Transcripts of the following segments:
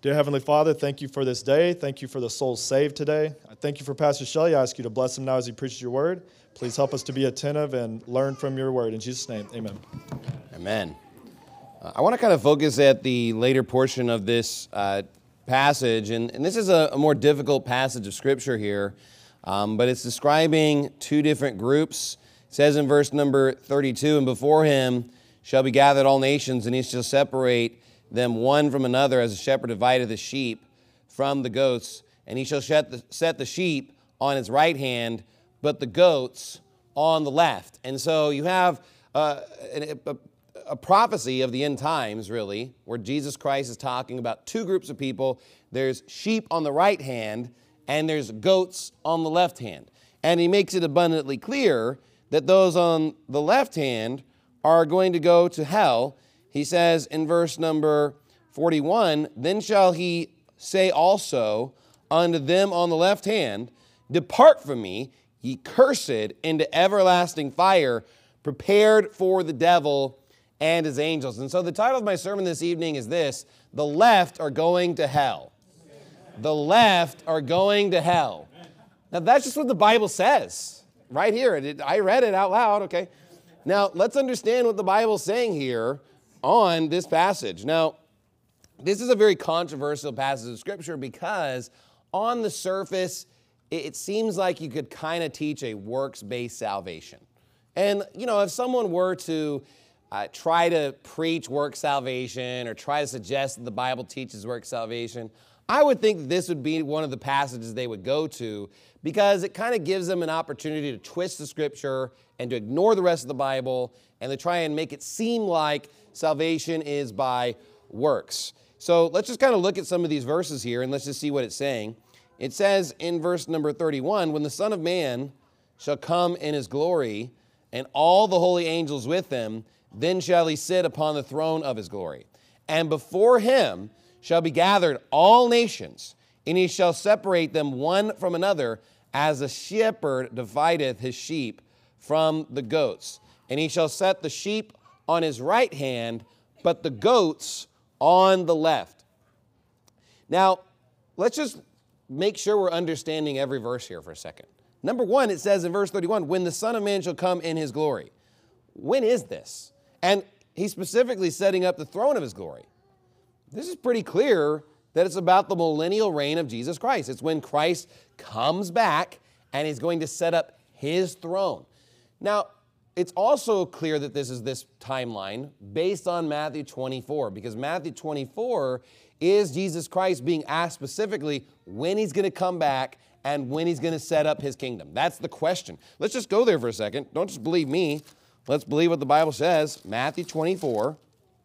Dear Heavenly Father, thank you for this day. Thank you for the souls saved today. I thank you for Pastor Shelley. I ask you to bless him now as he preaches your word. Please help us to be attentive and learn from your word. In Jesus' name, amen. Amen. I want to kind of focus at the later portion of this passage, and this is a more difficult passage of Scripture here, but it's describing two different groups. It says in verse number 32, and before him shall be gathered all nations, and he shall separate them one from another, as a shepherd divideth the sheep from the goats, and he shall set the sheep on his right hand, but the goats on the left. And so you have a prophecy of the end times, really, where Jesus Christ is talking about two groups of people. There's sheep on the right hand, and there's goats on the left hand. And he makes it abundantly clear that those on the left hand are going to go to hell. He says in verse number 41, then shall he say also unto them on the left hand, depart from me, ye cursed, into everlasting fire, prepared for the devil and his angels. And so the title of my sermon this evening is this: the left are going to hell. The left are going to hell. Now that's just what the Bible says right here. I read it out loud, okay? Now let's understand what the Bible's saying here on this passage. Now, this is a very controversial passage of Scripture because on the surface, it seems like you could kind of teach a works-based salvation. And, you know, if someone were to try to preach work salvation or try to suggest that the Bible teaches work salvation, I would think that this would be one of the passages they would go to because it kind of gives them an opportunity to twist the Scripture and to ignore the rest of the Bible and to try and make it seem like salvation is by works. So let's just kind of look at some of these verses here and let's just see what it's saying. It says in verse number 31, when the Son of Man shall come in his glory and all the holy angels with him, then shall he sit upon the throne of his glory. And before him shall be gathered all nations, and he shall separate them one from another, as a shepherd divideth his sheep from the goats. And he shall set the sheep on his right hand, but the goats on the left. Now, let's just make sure we're understanding every verse here for a second. Number one, it says in verse 31, when the Son of Man shall come in his glory. When is this? And he's specifically setting up the throne of his glory. This is pretty clear that it's about the millennial reign of Jesus Christ. It's when Christ comes back and he's going to set up his throne. Now, it's also clear that this is this timeline based on Matthew 24, because Matthew 24 is Jesus Christ being asked specifically when he's going to come back and when he's going to set up his kingdom. That's the question. Let's just go there for a second. Don't just believe me. Let's believe what the Bible says. Matthew 24.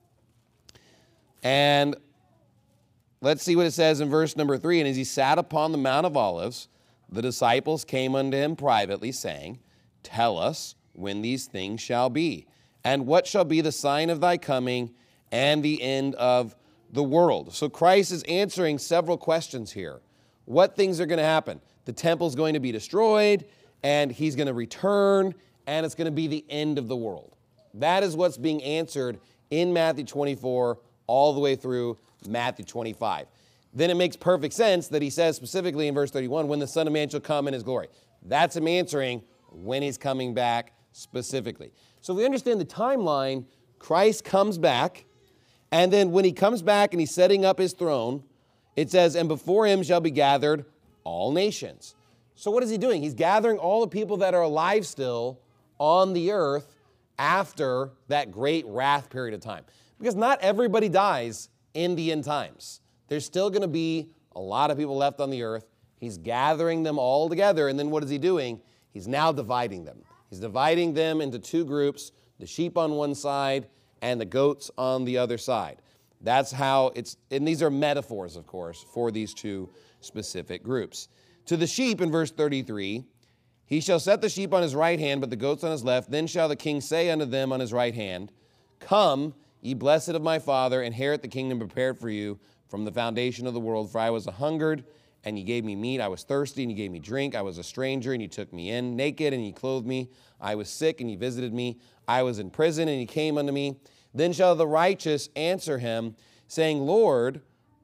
And let's see what it says in verse number 3. And as he sat upon the Mount of Olives, the disciples came unto him privately, saying, tell us when these things shall be, and what shall be the sign of thy coming and the end of the world. So Christ is answering several questions here. What things are going to happen? The temple's going to be destroyed, and he's going to return, and it's going to be the end of the world. That is what's being answered in Matthew 24 all the way through Matthew 25. Then it makes perfect sense that he says specifically in verse 31, when the Son of Man shall come in his glory. That's him answering when he's coming back specifically. So if we understand the timeline, Christ comes back, and then when he comes back and he's setting up his throne, it says, and before him shall be gathered all nations. So what is he doing? He's gathering all the people that are alive still on the earth after that great wrath period of time. Because not everybody dies in the end times. There's still going to be a lot of people left on the earth. He's gathering them all together, and then what is he doing? He's now dividing them. He's dividing them into two groups, the sheep on one side and the goats on the other side. That's how it's, and these are metaphors, of course, for these two specific groups. To the sheep in verse 33, he shall set the sheep on his right hand, but the goats on his left. Then shall the king say unto them on his right hand, come, ye blessed of my Father, inherit the kingdom prepared for you from the foundation of the world. For I was hungered, and ye gave me meat. I was thirsty, and ye gave me drink. I was a stranger, and ye took me in. Naked, and ye clothed me. I was sick, and ye visited me. I was in prison, and ye came unto me. Then shall the righteous answer him, saying, Lord,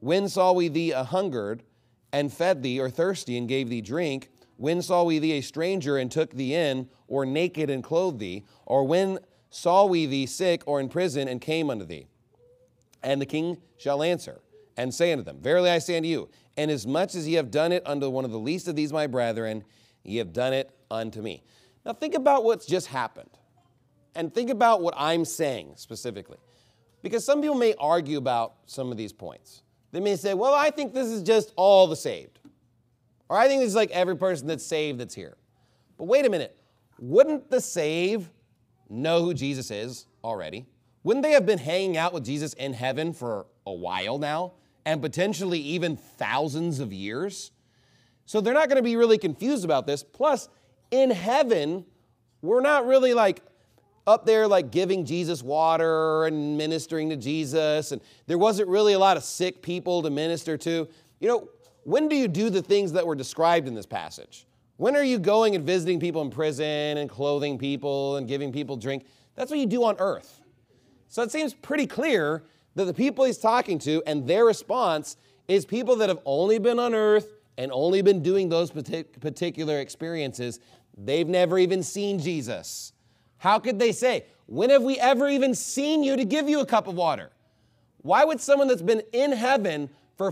When saw we thee a hungered, and fed thee, or thirsty, and gave thee drink? When saw we thee a stranger, and took thee in, or naked, and clothed thee? Or when saw we thee sick, or in prison, and came unto thee? And the king shall answer, and say unto them, Verily I say unto you, inasmuch as ye have done it unto one of the least of these my brethren, ye have done it unto me. Now think about what's just happened, and think about what I'm saying specifically. Because some people may argue about some of these points. They may say, well, I think this is just all the saved. Or I think this is like every person that's saved that's here. But wait a minute. Wouldn't the saved know who Jesus is already? Wouldn't they have been hanging out with Jesus in heaven for a while now, and potentially even thousands of years? So they're not going to be really confused about this. Plus, in heaven, we're not really like up there like giving Jesus water and ministering to Jesus, and there wasn't really a lot of sick people to minister to. You know, when do you do the things that were described in this passage? When are you going and visiting people in prison and clothing people and giving people drink? That's what you do on earth. So it seems pretty clear that the people he's talking to and their response is people that have only been on earth and only been doing those particular experiences. They've never even seen Jesus. How could they say, when have we ever even seen you to give you a cup of water? Why would someone that's been in heaven for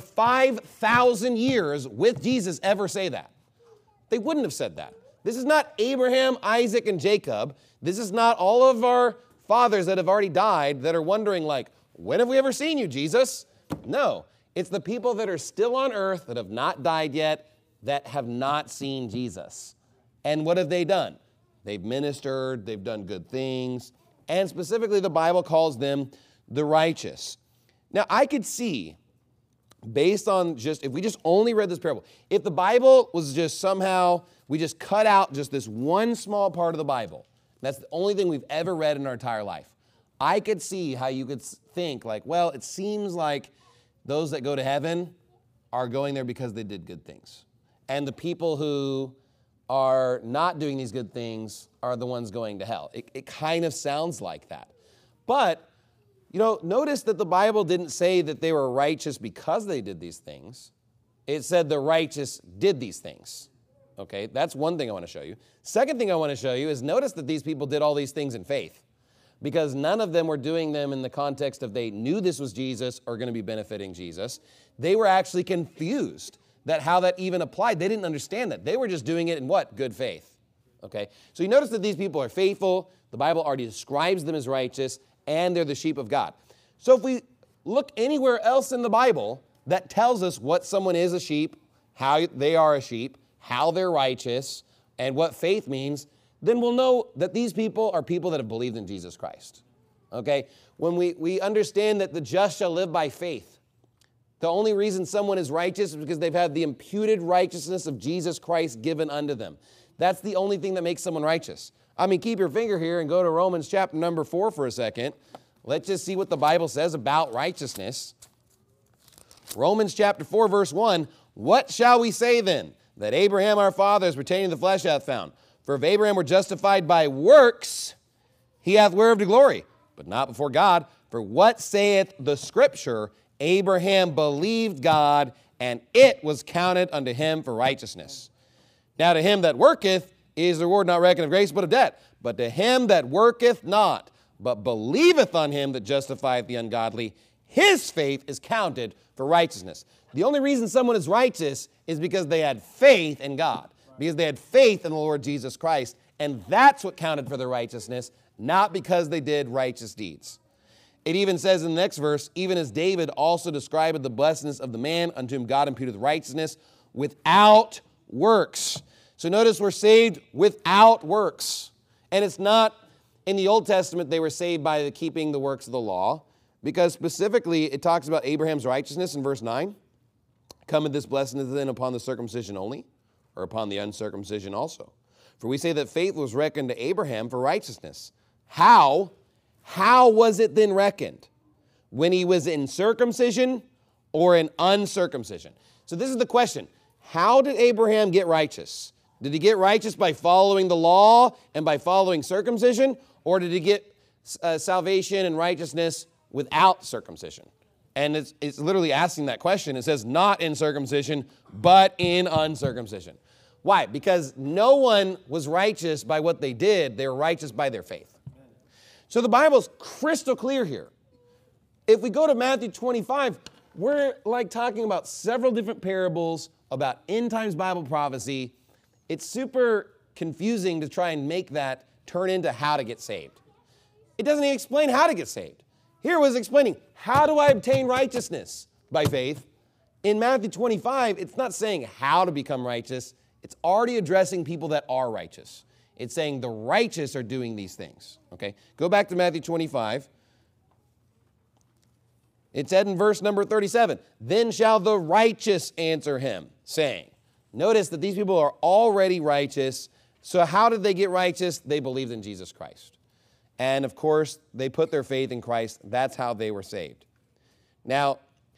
5,000 years with Jesus ever say that? They wouldn't have said that. This is not Abraham, Isaac, and Jacob. This is not all of our fathers that have already died that are wondering like, when have we ever seen you, Jesus? No, it's the people that are still on earth that have not died yet that have not seen Jesus. And what have they done? They've ministered, they've done good things, and specifically the Bible calls them the righteous. Now, I could see, based on if we just only read this parable, if the Bible was just somehow, we just cut out just this one small part of the Bible, that's the only thing we've ever read in our entire life, I could see how you could think like, well, it seems like those that go to heaven are going there because they did good things. And the people who are not doing these good things are the ones going to hell. It kind of sounds like that. But, you know, notice that the Bible didn't say that they were righteous because they did these things. It said the righteous did these things. Okay, that's one thing I want to show you. Second thing I want to show you is notice that these people did all these things in faith, because none of them were doing them in the context of they knew this was Jesus or going to be benefiting Jesus. They were actually confused that how that even applied. They didn't understand that. They were just doing it in what? Good faith. Okay? So you notice that these people are faithful. The Bible already describes them as righteous, and they're the sheep of God. So if we look anywhere else in the Bible that tells us what someone is a sheep, how they are a sheep, how they're righteous, and what faith means, then we'll know that these people are people that have believed in Jesus Christ. Okay? When we understand that the just shall live by faith, the only reason someone is righteous is because they've had the imputed righteousness of Jesus Christ given unto them. That's the only thing that makes someone righteous. I mean, keep your finger here and go to Romans chapter number 4 for a second. Let's just see what the Bible says about righteousness. Romans chapter 4, verse 1, what shall we say then? That Abraham our father as pertaining to the flesh hath found. For if Abraham were justified by works, he hath whereof to glory, but not before God. For what saith the Scripture? Abraham believed God, and it was counted unto him for righteousness. Now to him that worketh is the reward not reckoned of grace, but of debt. But to him that worketh not, but believeth on him that justifieth the ungodly, his faith is counted for righteousness. The only reason someone is righteous is because they had faith in God, because they had faith in the Lord Jesus Christ, and that's what counted for their righteousness, not because they did righteous deeds. It even says in the next verse, even as David also described the blessedness of the man unto whom God imputed righteousness without works. So notice we're saved without works. And it's not in the Old Testament they were saved by keeping the works of the law, because specifically it talks about Abraham's righteousness in verse 9. Cometh this blessedness then upon the circumcision only, or upon the uncircumcision also? For we say that faith was reckoned to Abraham for righteousness. How was it then reckoned? When he was in circumcision or in uncircumcision? So this is the question. How did Abraham get righteous? Did he get righteous by following the law and by following circumcision? Or did he get salvation and righteousness without circumcision? And it's literally asking that question. It says, not in circumcision, but in uncircumcision. Why? Because no one was righteous by what they did. They were righteous by their faith. So the Bible's crystal clear here. If we go to Matthew 25, we're like talking about several different parables about end times Bible prophecy. It's super confusing to try and make that turn into how to get saved. It doesn't even explain how to get saved. Here it was explaining, how do I obtain righteousness by faith? In Matthew 25, it's not saying how to become righteous. It's already addressing people that are righteous. It's saying the righteous are doing these things. Okay, go back to Matthew 25. It said in verse number 37, then shall the righteous answer him, saying. Notice that these people are already righteous. So how did they get righteous? They believed in Jesus Christ. And of course, they put their faith in Christ. That's how they were saved. Now,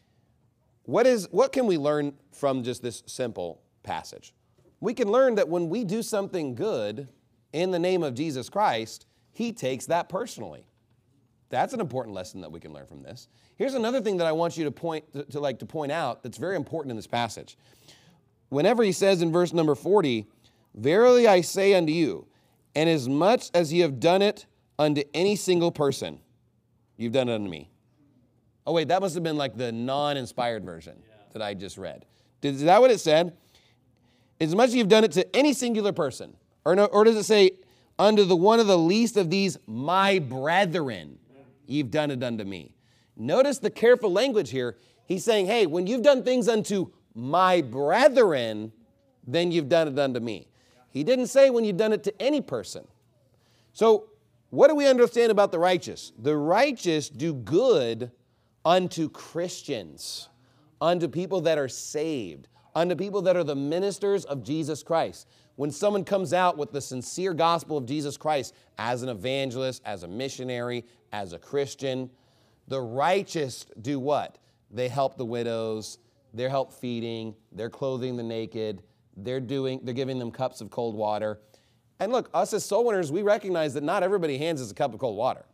what can we learn from just this simple passage? We can learn that when we do something good in the name of Jesus Christ, he takes that personally. That's an important lesson that we can learn from this. Here's another thing that I want you to point out that's very important in this passage. Whenever he says in verse number 40, verily I say unto you, inasmuch as ye have done it unto any single person, you've done it unto me. Oh wait, that must have been like the non-inspired version that I just read. Is that what it said? As much as you've done it to any singular person, or does it say, unto the one of the least of these, my brethren, you've done it unto me. Notice the careful language here. He's saying, hey, when you've done things unto my brethren, then you've done it unto me. He didn't say when you've done it to any person. So what do we understand about the righteous? The righteous do good unto Christians, unto people that are saved, unto people that are the ministers of Jesus Christ. When someone comes out with the sincere gospel of Jesus Christ as an evangelist, as a missionary, as a Christian, the righteous do what? They help the widows, they're help feeding, they're clothing the naked, they're giving them cups of cold water. And look, us as soul winners, we recognize that not everybody hands us a cup of cold water.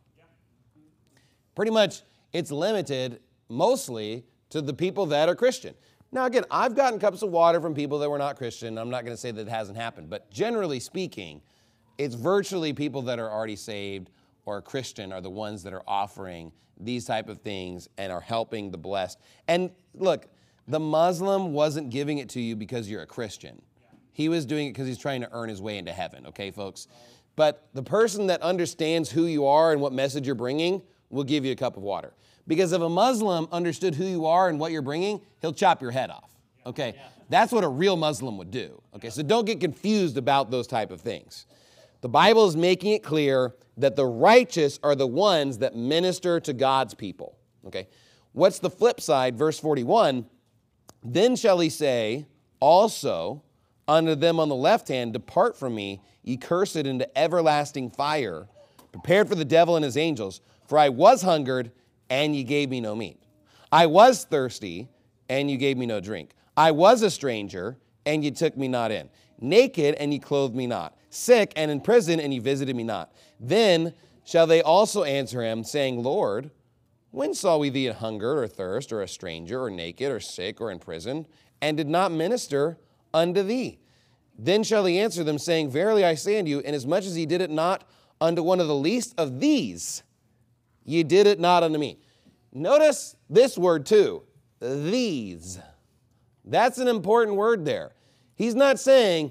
Pretty much, it's limited mostly to the people that are Christian. Now, again, I've gotten cups of water from people that were not Christian. I'm not going to say that it hasn't happened. But generally speaking, it's virtually people that are already saved or Christian are the ones that are offering these type of things and are helping the blessed. And look, the Muslim wasn't giving it to you because you're a Christian. He was doing it because he's trying to earn his way into heaven, okay, folks? But the person that understands who you are and what message you're bringing will give you a cup of water. Because if a Muslim understood who you are and what you're bringing, he'll chop your head off, okay? That's what a real Muslim would do, okay? So don't get confused about those type of things. The Bible is making it clear that the righteous are the ones that minister to God's people, okay? What's the flip side? Verse 41, then shall he say also unto them on the left hand, depart from me, ye cursed, into everlasting fire, prepared for the devil and his angels. For I was hungered, and ye gave me no meat. I was thirsty, and you gave me no drink. I was a stranger, and ye took me not in. Naked, and ye clothed me not. Sick, and in prison, and ye visited me not. Then shall they also answer him, saying, Lord, when saw we thee hungered, or thirst, or a stranger, or naked, or sick, or in prison, and did not minister unto thee? Then shall he answer them, saying, verily I say unto you, inasmuch as ye did it not unto one of the least of these, ye did it not unto me. Notice this word too, these. That's an important word there. He's not saying,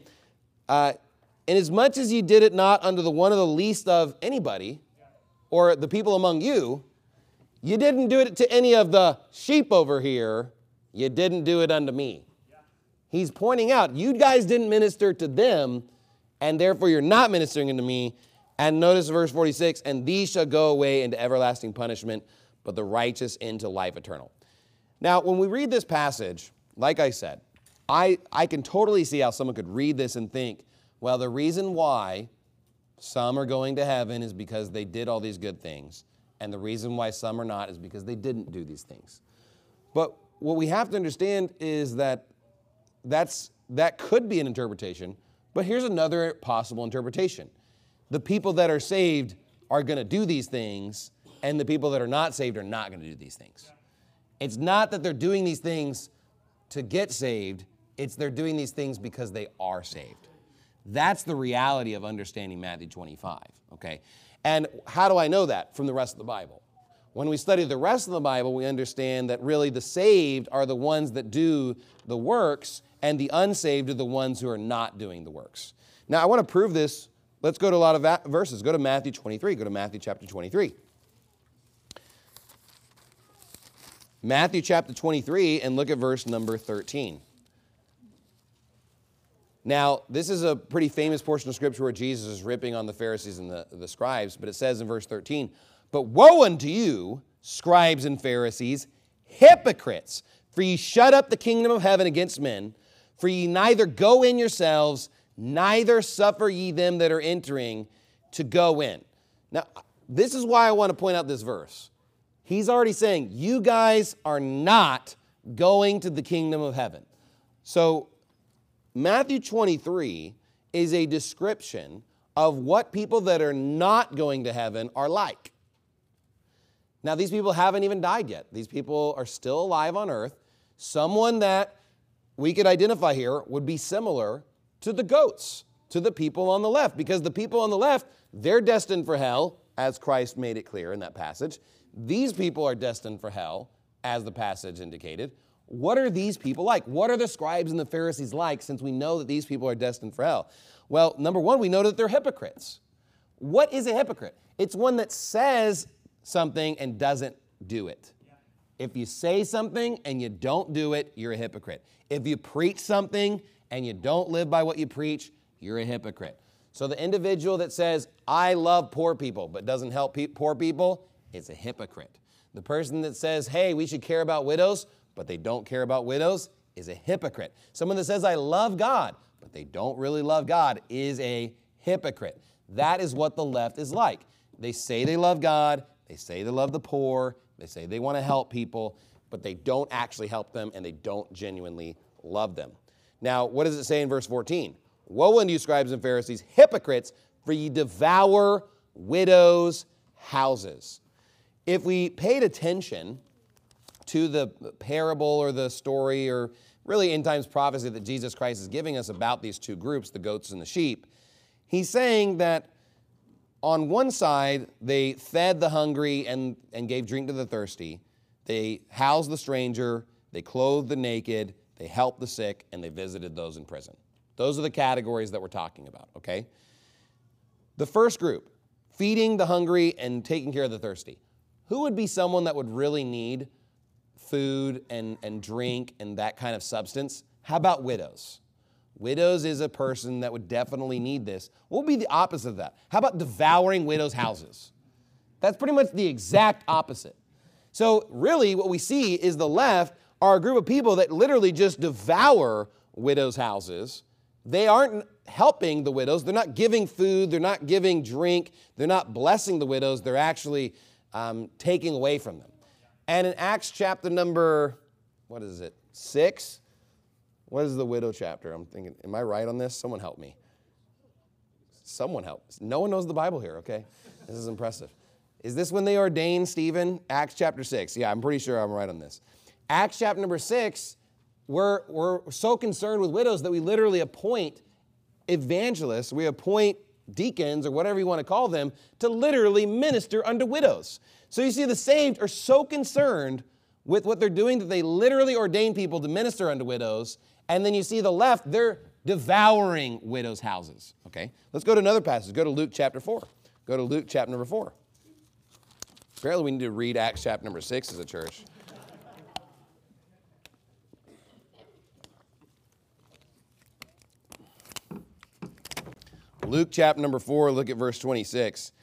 inasmuch as ye did it not unto the one of the least of anybody, or the people among you, you didn't do it to any of the sheep over here, you didn't do it unto me. He's pointing out, you guys didn't minister to them, and therefore you're not ministering unto me. And notice verse 46, and these shall go away into everlasting punishment, but the righteous into life eternal. Now, when we read this passage, like I said, I can totally see how someone could read this and think, well, the reason why some are going to heaven is because they did all these good things, and the reason why some are not is because they didn't do these things. But what we have to understand is that could be an interpretation, but here's another possible interpretation. The people that are saved are going to do these things, and the people that are not saved are not going to do these things. It's not that they're doing these things to get saved. It's they're doing these things because they are saved. That's the reality of understanding Matthew 25, okay? And how do I know that? From the rest of the Bible. When we study the rest of the Bible, we understand that really the saved are the ones that do the works, and the unsaved are the ones who are not doing the works. Now, I want to prove this. Let's go to a lot of verses. Go to Matthew 23. Go to Matthew chapter 23. Matthew chapter 23, and look at verse number 13. Now, this is a pretty famous portion of Scripture where Jesus is ripping on the Pharisees and the scribes, but it says in verse 13, "But woe unto you, scribes and Pharisees, hypocrites, for ye shut up the kingdom of heaven against men, for ye neither go in yourselves, neither suffer ye them that are entering to go in." Now, this is why I want to point out this verse. He's already saying, you guys are not going to the kingdom of heaven. So Matthew 23 is a description of what people that are not going to heaven are like. Now, these people haven't even died yet. These people are still alive on earth. Someone that we could identify here would be similar to the goats, to the people on the left, because the people on the left, they're destined for hell, as Christ made it clear in that passage. These people are destined for hell, as the passage indicated. What are these people like? What are the scribes and the Pharisees like, since we know that these people are destined for hell? Well, number one, we know that they're hypocrites. What is a hypocrite? It's one that says something and doesn't do it. If you say something and you don't do it, you're a hypocrite. If you preach something and you don't live by what you preach, you're a hypocrite. So the individual that says, I love poor people, but doesn't help poor people, is a hypocrite. The person that says, hey, we should care about widows, but they don't care about widows, is a hypocrite. Someone that says, I love God, but they don't really love God, is a hypocrite. That is what the left is like. They say they love God, they say they love the poor, they say they want to help people, but they don't actually help them and they don't genuinely love them. Now, what does it say in verse 14? Woe unto you, scribes and Pharisees, hypocrites, for ye devour widows' houses. If we paid attention to the parable or the story or really end times prophecy that Jesus Christ is giving us about these two groups, the goats and the sheep, he's saying that on one side, they fed the hungry and gave drink to the thirsty. They housed the stranger, they clothed the naked, they helped the sick, and they visited those in prison. Those are the categories that we're talking about, okay? The first group, feeding the hungry and taking care of the thirsty. Who would be someone that would really need food and drink and that kind of substance? How about widows? Widows is a person that would definitely need this. What would be the opposite of that? How about devouring widows' houses? That's pretty much the exact opposite. So really what we see is the left are a group of people that literally just devour widows' houses. They aren't helping the widows. They're not giving food. They're not giving drink. They're not blessing the widows. They're actually taking away from them. And in Acts chapter number, 6? What is the widow chapter? I'm thinking, am I right on this? Someone help me. Someone help. No one knows the Bible here, okay? This is impressive. Is this when they ordained Stephen? Acts chapter 6. Yeah, I'm pretty sure I'm right on this. Acts chapter number 6, we're so concerned with widows that we literally appoint evangelists, we appoint deacons or whatever you want to call them to literally minister unto widows. So you see the saved are so concerned with what they're doing that they literally ordain people to minister unto widows. And then you see the left, they're devouring widows' houses. Okay, let's go to another passage. Go to Luke chapter 4. Go to Luke chapter number 4. Apparently we need to read Acts chapter number 6 as a church. Luke chapter number 4, look at verse 26.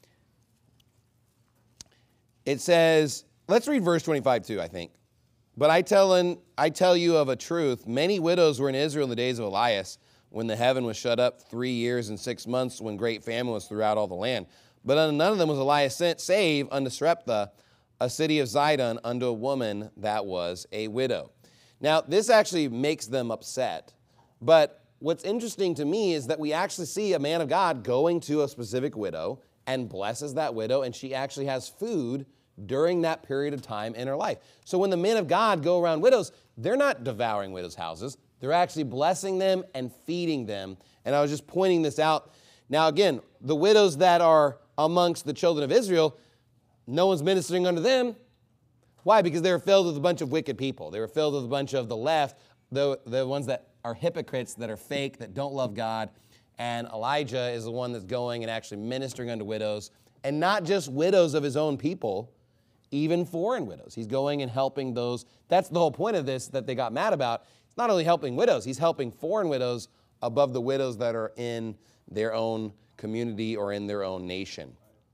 It says, let's read verse 25 too, I think. But I tell you of a truth, many widows were in Israel in the days of Elias, when the heaven was shut up 3 years and 6 months, when great famine was throughout all the land. But unto none of them was Elias sent, save unto Sarepta, a city of Zidon, unto a woman that was a widow. Now, this actually makes them upset. But what's interesting to me is that we actually see a man of God going to a specific widow and blesses that widow, and she actually has food during that period of time in her life. So when the men of God go around widows, they're not devouring widows' houses. They're actually blessing them and feeding them. And I was just pointing this out. Now, again, the widows that are amongst the children of Israel, no one's ministering unto them. Why? Because they were filled with a bunch of wicked people. They were filled with a bunch of the left, the ones that are hypocrites, that are fake, that don't love God. And Elijah is the one that's going and actually ministering unto widows, and not just widows of his own people, even foreign widows. He's going and helping those. That's the whole point of this that they got mad about. It's not only helping widows, he's helping foreign widows above the widows that are in their own community or in their own nation.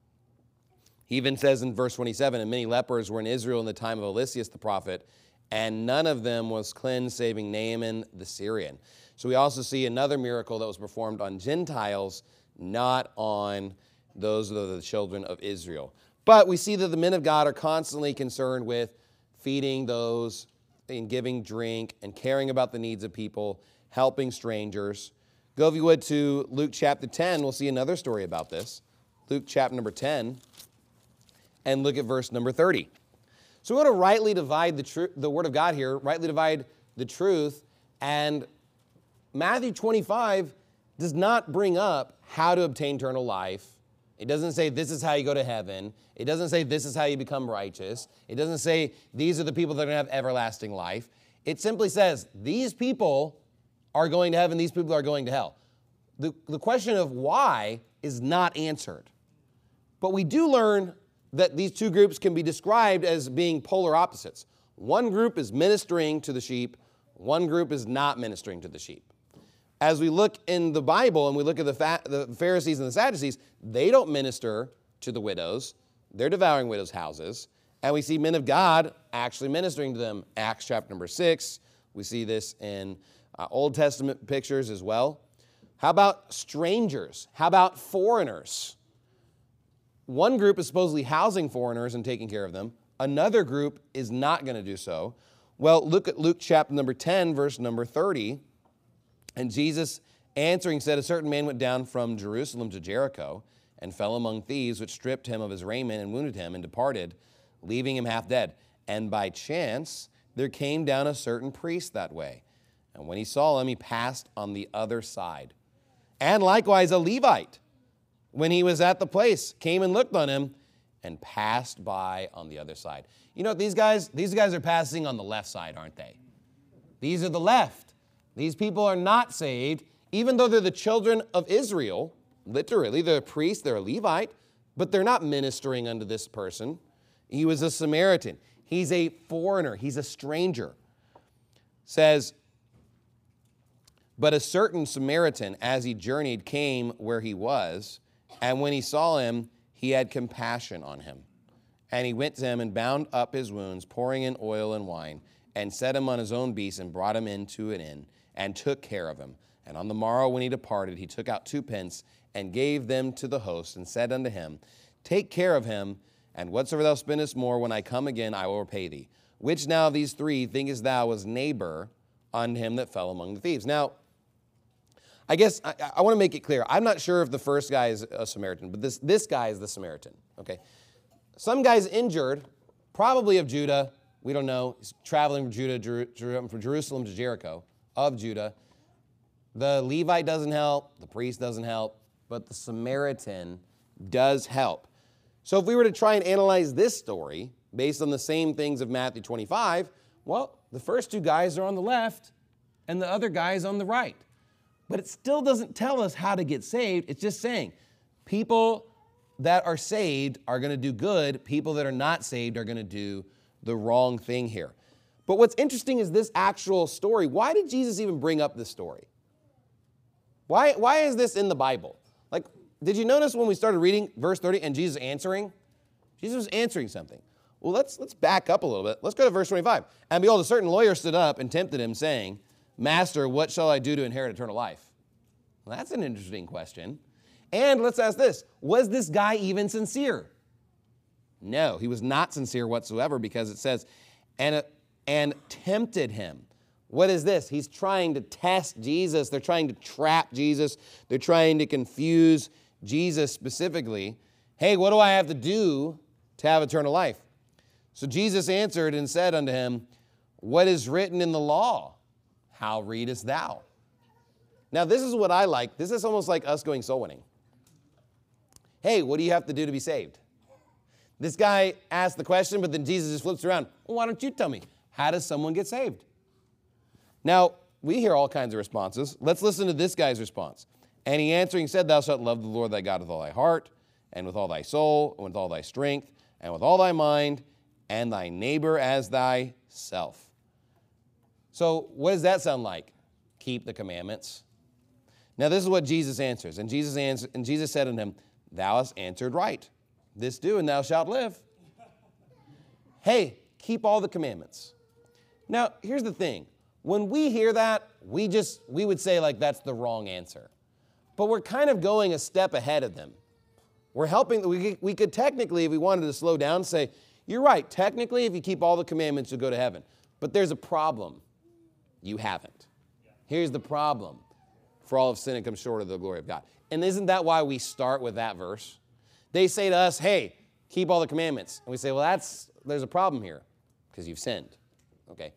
He even says in verse 27, and many lepers were in Israel in the time of Eliseus the prophet, and none of them was cleansed, saving Naaman the Syrian. So we also see another miracle that was performed on Gentiles, not on those of the children of Israel. But we see that the men of God are constantly concerned with feeding those and giving drink and caring about the needs of people, helping strangers. Go, if you would, to Luke chapter 10. We'll see another story about this. Luke chapter number 10, and look at verse number 30. So we want to rightly divide the word of God here, rightly divide the truth, and Matthew 25 does not bring up how to obtain eternal life. It doesn't say this is how you go to heaven. It doesn't say this is how you become righteous. It doesn't say these are the people that are going to have everlasting life. It simply says these people are going to heaven, these people are going to hell. The question of why is not answered. But we do learn that these two groups can be described as being polar opposites. One group is ministering to the sheep. One group is not ministering to the sheep. As we look in the Bible and we look at the Pharisees and the Sadducees, they don't minister to the widows. They're devouring widows' houses. And we see men of God actually ministering to them. Acts chapter number 6. We see this in Old Testament pictures as well. How about strangers? How about foreigners? One group is supposedly housing foreigners and taking care of them. Another group is not going to do so. Well, look at Luke chapter number 10, verse number 30. And Jesus answering said, a certain man went down from Jerusalem to Jericho and fell among thieves, which stripped him of his raiment and wounded him and departed, leaving him half dead. And by chance there came down a certain priest that way. And when he saw him, he passed on the other side. And likewise a Levite, when he was at the place, came and looked on him and passed by on the other side. You know, these guys are passing on the left side, aren't they? These are the left. These people are not saved, even though they're the children of Israel. Literally, they're a priest, they're a Levite, but they're not ministering unto this person. He was a Samaritan. He's a foreigner. He's a stranger. Says, but a certain Samaritan, as he journeyed, came where he was, and when he saw him, he had compassion on him. And he went to him and bound up his wounds, pouring in oil and wine, and set him on his own beast and brought him into an inn, and took care of him. And on the morrow when he departed, he took out 2 pence and gave them to the host, and said unto him, take care of him, and whatsoever thou spendest more, when I come again, I will repay thee. Which now of these 3 thinkest thou was neighbor unto him that fell among the thieves? Now, I guess I want to make it clear. I'm not sure if the first guy is a Samaritan, but this guy is the Samaritan. Okay, some guy's injured, probably of Judah. We don't know. He's traveling from Jerusalem to Jericho of Judah. The Levite doesn't help. The priest doesn't help. But the Samaritan does help. So if we were to try and analyze this story based on the same things of Matthew 25, well, the first 2 guys are on the left and the other guy is on the right. But it still doesn't tell us how to get saved. It's just saying people that are saved are going to do good. People that are not saved are going to do the wrong thing here. But what's interesting is this actual story. Why did Jesus even bring up this story? Why is this in the Bible? Like, did you notice when we started reading verse 30 and Jesus answering? Jesus was answering something. Well, let's back up a little bit. Let's go to verse 25. And behold, a certain lawyer stood up and tempted him, saying, Master, what shall I do to inherit eternal life? Well, that's an interesting question. And let's ask this. Was this guy even sincere? No, he was not sincere whatsoever, because it says, and tempted him. What is this? He's trying to test Jesus. They're trying to trap Jesus. They're trying to confuse Jesus specifically. Hey, what do I have to do to have eternal life? So Jesus answered and said unto him, what is written in the law? How readest thou? Now, this is what I like. This is almost like us going soul winning. Hey, what do you have to do to be saved? This guy asked the question, but then Jesus just flips around. Well, why don't you tell me? How does someone get saved? Now, we hear all kinds of responses. Let's listen to this guy's response. And he answering said, thou shalt love the Lord thy God with all thy heart, and with all thy soul, and with all thy strength, and with all thy mind, and thy neighbor as thyself. So what does that sound like? Keep the commandments. Now this is what Jesus answers. And Jesus said unto him, thou hast answered right. This do, and thou shalt live. Hey, keep all the commandments. Now, here's the thing. When we hear that, we would say like that's the wrong answer. But we're kind of going a step ahead of them. We're helping, we could technically, if we wanted to slow down, say, you're right, technically, if you keep all the commandments, you'll go to heaven. But there's a problem. You haven't. Here's the problem. For all of sin and come short of the glory of God. And isn't that why we start with that verse? They say to us, hey, keep all the commandments. And we say, well, there's a problem here because you've sinned. Okay.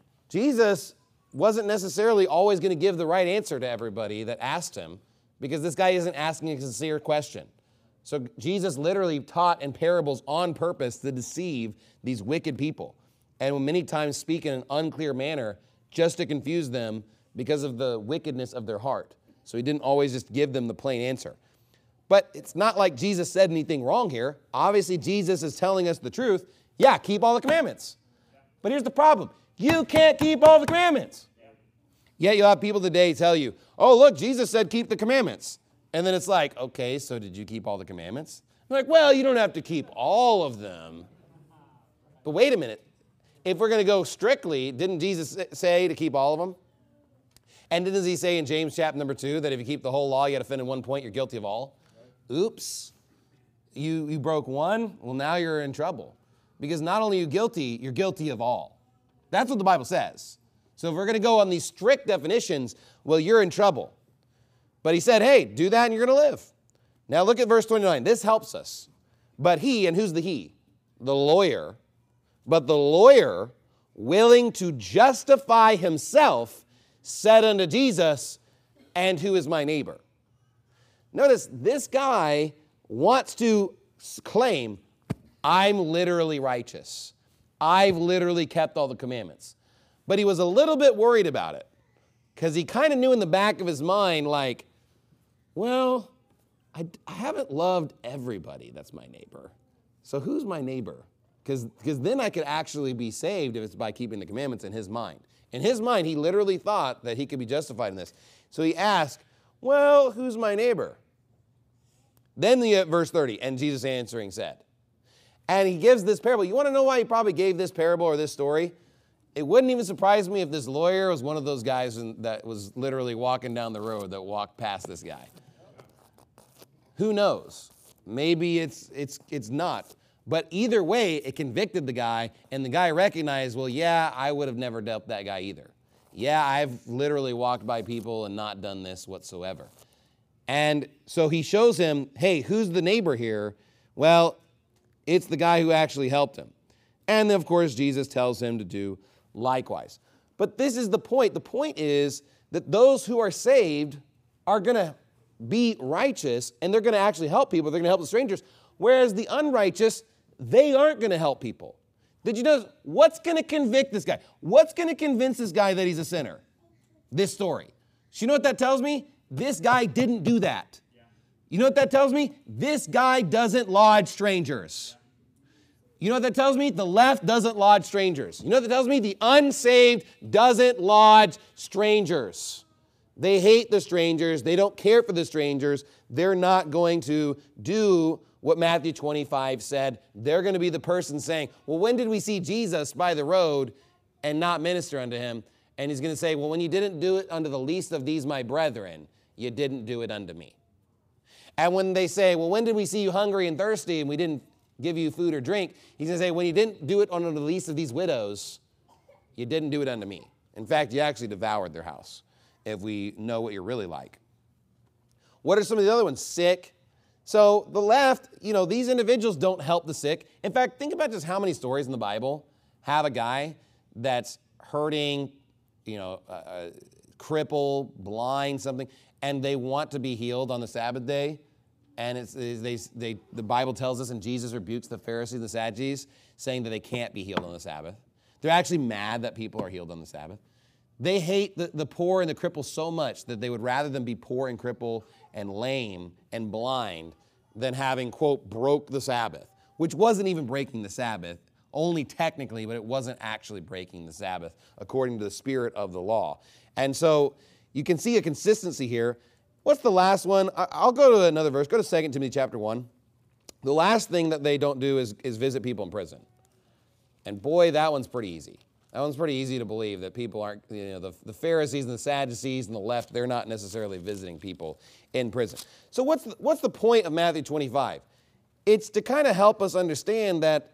Jesus wasn't necessarily always going to give the right answer to everybody that asked him because this guy isn't asking a sincere question. So Jesus literally taught in parables on purpose to deceive these wicked people. And will many times speak in an unclear manner just to confuse them because of the wickedness of their heart. So he didn't always just give them the plain answer. But it's not like Jesus said anything wrong here. Obviously, Jesus is telling us the truth. Yeah, keep all the commandments. But here's the problem. You can't keep all the commandments. Yet you'll have people today tell you, oh, look, Jesus said keep the commandments. And then it's like, okay, so did you keep all the commandments? I'm like, well, you don't have to keep all of them. But wait a minute. If we're going to go strictly, didn't Jesus say to keep all of them? And didn't he say in James chapter number 2 that if you keep the whole law, you got to offend in one point, you're guilty of all? Oops. You broke one, well, now you're in trouble. Because not only are you guilty, you're guilty of all. That's what the Bible says. So if we're going to go on these strict definitions, well, you're in trouble. But he said, hey, do that and you're going to live. Now look at verse 29. This helps us. But he, and who's the he? The lawyer. But the lawyer, willing to justify himself, said unto Jesus, and who is my neighbor? Notice this guy wants to claim, I'm literally righteous. I've literally kept all the commandments. But he was a little bit worried about it because he kind of knew in the back of his mind, like, well, I haven't loved everybody that's my neighbor. So who's my neighbor? Because then I could actually be saved if it's by keeping the commandments in his mind. In his mind, he literally thought that he could be justified in this. So he asked, well, who's my neighbor? Then verse 30, and Jesus answering said, and he gives this parable. You want to know why he probably gave this parable or this story? It wouldn't even surprise me if this lawyer was one of those guys that was literally walking down the road that walked past this guy. Who knows? Maybe it's not. But either way, it convicted the guy, and the guy recognized, well, yeah, I would have never dealt that guy either. Yeah, I've literally walked by people and not done this whatsoever. And so he shows him, hey, who's the neighbor here? Well, it's the guy who actually helped him. And then, of course, Jesus tells him to do likewise. But this is the point. The point is that those who are saved are going to be righteous, and they're going to actually help people. They're going to help the strangers. Whereas the unrighteous, they aren't going to help people. Did you know what's going to convict this guy? What's going to convince this guy that he's a sinner? This story. So you know what that tells me? This guy didn't do that. You know what that tells me? This guy doesn't lodge strangers. You know what that tells me? The left doesn't lodge strangers. You know what that tells me? The unsaved doesn't lodge strangers. They hate the strangers. They don't care for the strangers. They're not going to do what Matthew 25 said. They're going to be the person saying, well, when did we see Jesus by the road and not minister unto him? And he's going to say, well, when you didn't do it unto the least of these, my brethren, you didn't do it unto me. And when they say, well, when did we see you hungry and thirsty and we didn't give you food or drink? He's going to say, when you didn't do it unto the least of these widows, you didn't do it unto me. In fact, you actually devoured their house, if we know what you're really like. What are some of the other ones? Sick, So the left, these individuals don't help the sick. In fact, think about just how many stories in the Bible have a guy that's hurting, crippled, blind, something, and they want to be healed on the Sabbath day. And the Bible tells us, and Jesus rebukes the Pharisees and the Sadducees, saying that they can't be healed on the Sabbath. They're actually mad that people are healed on the Sabbath. They hate the poor and the crippled so much that they would rather them be poor and crippled and lame and blind than having, quote, broke the Sabbath, which wasn't even breaking the Sabbath, only technically, but it wasn't actually breaking the Sabbath according to the spirit of the law. And so you can see a consistency here. What's the last one? I'll go to another verse. Go to 2 Timothy chapter 1. The last thing that they don't do is visit people in prison. And boy, that one's pretty easy. That one's pretty easy to believe that people aren't, the Pharisees and the Sadducees and the left, they're not necessarily visiting people in prison. So what's the point of Matthew 25? It's to kind of help us understand that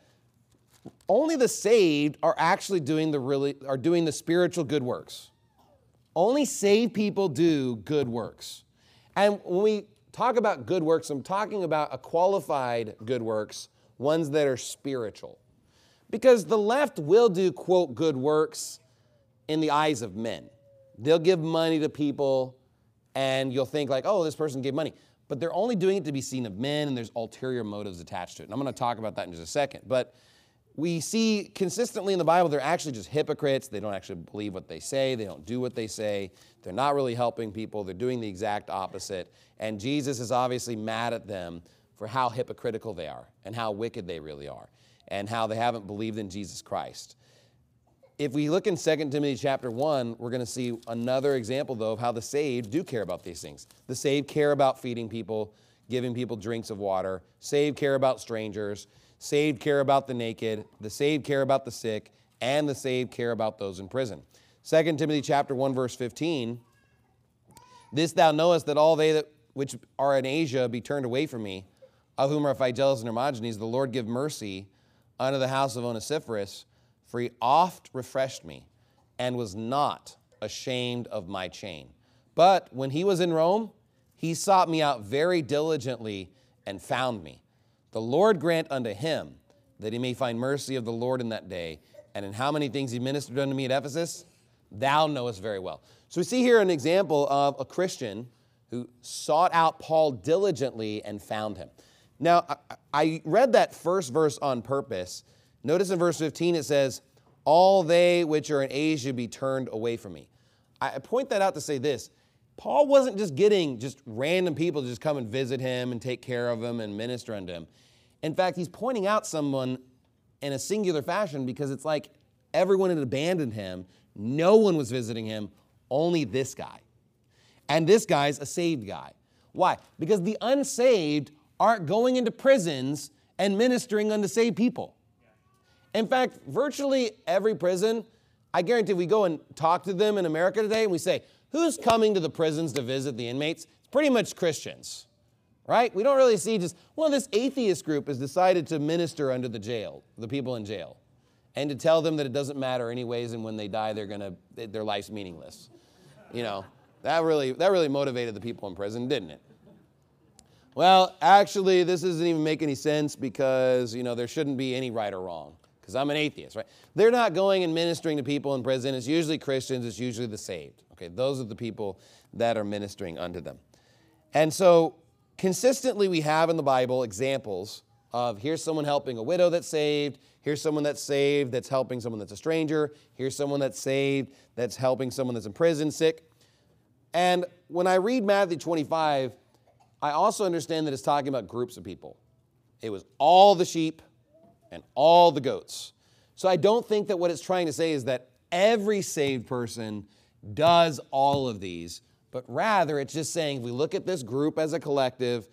only the saved are actually doing the spiritual good works. Only saved people do good works. And when we talk about good works, I'm talking about a qualified good works, ones that are spiritual. Because the left will do, quote, good works in the eyes of men. They'll give money to people, and you'll think like, oh, this person gave money. But they're only doing it to be seen of men, and there's ulterior motives attached to it. And I'm going to talk about that in just a second. But we see consistently in the Bible, they're actually just hypocrites. They don't actually believe what they say. They don't do what they say. They're not really helping people. They're doing the exact opposite. And Jesus is obviously mad at them for how hypocritical they are and how wicked they really are and how they haven't believed in Jesus Christ. If we look in 2 Timothy chapter 1, we're going to see another example, though, of how the saved do care about these things. The saved care about feeding people, giving people drinks of water. Saved care about strangers. Saved care about the naked. The saved care about the sick. And the saved care about those in prison. 2 Timothy chapter 1, verse 15. This thou knowest, that all they that which are in Asia be turned away from me, of whom are Phygelus and Hermogenes, the Lord give mercy unto the house of Onesiphorus, for he oft refreshed me, and was not ashamed of my chain. But when he was in Rome, he sought me out very diligently and found me. The Lord grant unto him that he may find mercy of the Lord in that day. And in how many things he ministered unto me at Ephesus, thou knowest very well. So we see here an example of a Christian who sought out Paul diligently and found him. Now, I read that first verse on purpose. Notice in verse 15 it says, all they which are in Asia be turned away from me. I point that out to say this. Paul wasn't just getting just random people to just come and visit him and take care of him and minister unto him. In fact, he's pointing out someone in a singular fashion because it's like everyone had abandoned him. No one was visiting him, only this guy. And this guy's a saved guy. Why? Because the unsaved aren't going into prisons and ministering unto saved people. In fact, virtually every prison, I guarantee if we go and talk to them in America today and we say, who's coming to the prisons to visit the inmates? It's pretty much Christians, right? We don't really see just, well, this atheist group has decided to minister under the jail, the people in jail, and to tell them that it doesn't matter anyways, and when they die, their life's meaningless. That really motivated the people in prison, didn't it? Well, actually, this doesn't even make any sense because, there shouldn't be any right or wrong because I'm an atheist, right? They're not going and ministering to people in prison. It's usually Christians. It's usually the saved. Okay, those are the people that are ministering unto them. And so consistently we have in the Bible examples of here's someone helping a widow that's saved. Here's someone that's saved that's helping someone that's a stranger. Here's someone that's saved that's helping someone that's in prison, sick. And when I read Matthew 25, I also understand that it's talking about groups of people. It was all the sheep and all the goats. So I don't think that what it's trying to say is that every saved person does all of these, but rather it's just saying if we look at this group as a collective,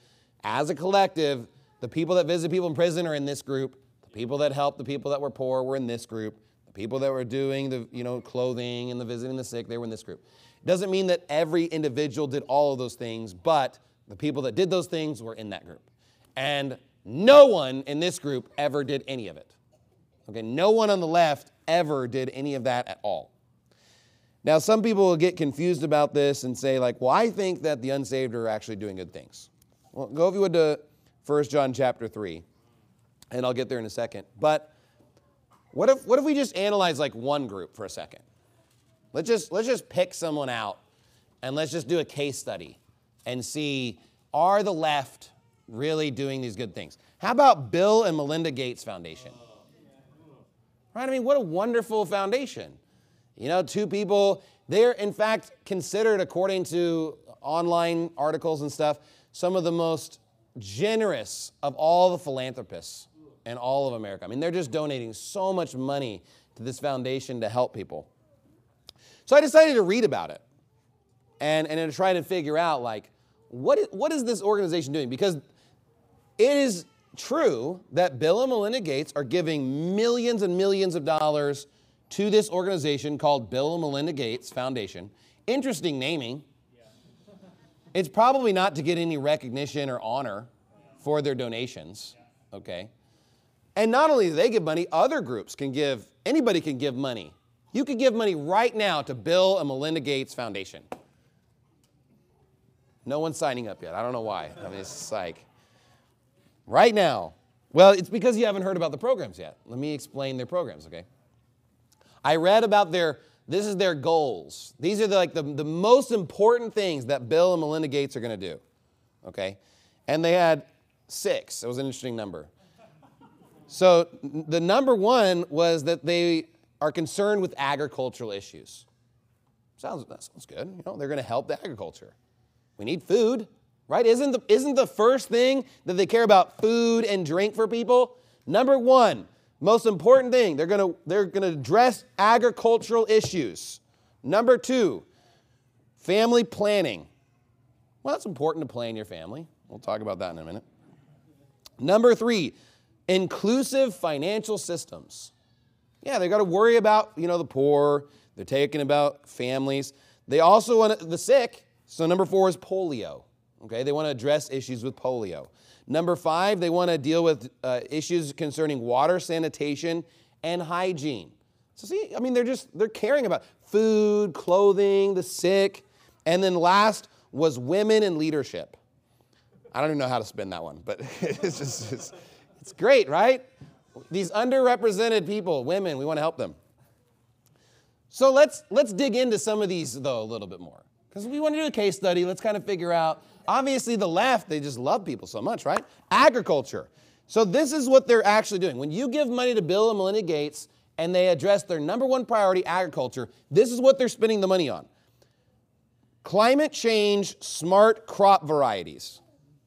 the people that visit people in prison are in this group, the people that help the people that were poor were in this group, the people that were doing the clothing and the visiting the sick, they were in this group. It doesn't mean that every individual did all of those things, but the people that did those things were in that group. And no one in this group ever did any of it. Okay, no one on the left ever did any of that at all. Now, some people will get confused about this and say, well, I think that the unsaved are actually doing good things. Well, go if you would to 1 John chapter 3. And I'll get there in a second. But what if we just analyze like one group for a second? Let's just pick someone out and let's just do a case study and see, are the left really doing these good things? How about Bill and Melinda Gates Foundation? Right? I mean, what a wonderful foundation. You know, two people, they're in fact considered, according to online articles and stuff, some of the most generous of all the philanthropists in all of America. I mean, they're just donating so much money to this foundation to help people. So I decided to read about it and to try to figure out, like, what is this organization doing? Because it is true that Bill and Melinda Gates are giving millions and millions of dollars to this organization called Bill and Melinda Gates Foundation. Interesting naming. It's probably not to get any recognition or honor for their donations, okay? And not only do they give money, other groups can give, anybody can give money. You could give money right now to Bill and Melinda Gates Foundation. No one's signing up yet. I don't know why. I mean, it's like, right now. Well, it's because you haven't heard about the programs yet. Let me explain their programs, okay? I read about this is their goals. These are the most important things that Bill and Melinda Gates are going to do, okay? And they had 6. It was an interesting number. So the number 1 was that they are concerned with agricultural issues. That sounds good. You know, they're going to help the agriculture. We need food, right? Isn't the first thing that they care about food and drink for people? Number 1, most important thing, they're going to address agricultural issues. Number 2, family planning. Well, it's important to plan your family. We'll talk about that in a minute. Number 3, inclusive financial systems. Yeah, they got to worry about, you know, the poor. They're taking about families. They also want the sick. So number 4 is polio. Okay, they want to address issues with polio. Number 5, they want to deal with issues concerning water, sanitation, and hygiene. So see, I mean, they're caring about food, clothing, the sick. And then last was women in leadership. I don't even know how to spin that one, but it's great, right? These underrepresented people, women, we want to help them. So let's dig into some of these, though, a little bit more. Because we want to do a case study. Let's kind of figure out, obviously the left, they just love people so much, right? Agriculture. So this is what they're actually doing. When you give money to Bill and Melinda Gates and they address their number 1 priority, agriculture, this is what they're spending the money on. Climate change smart crop varieties.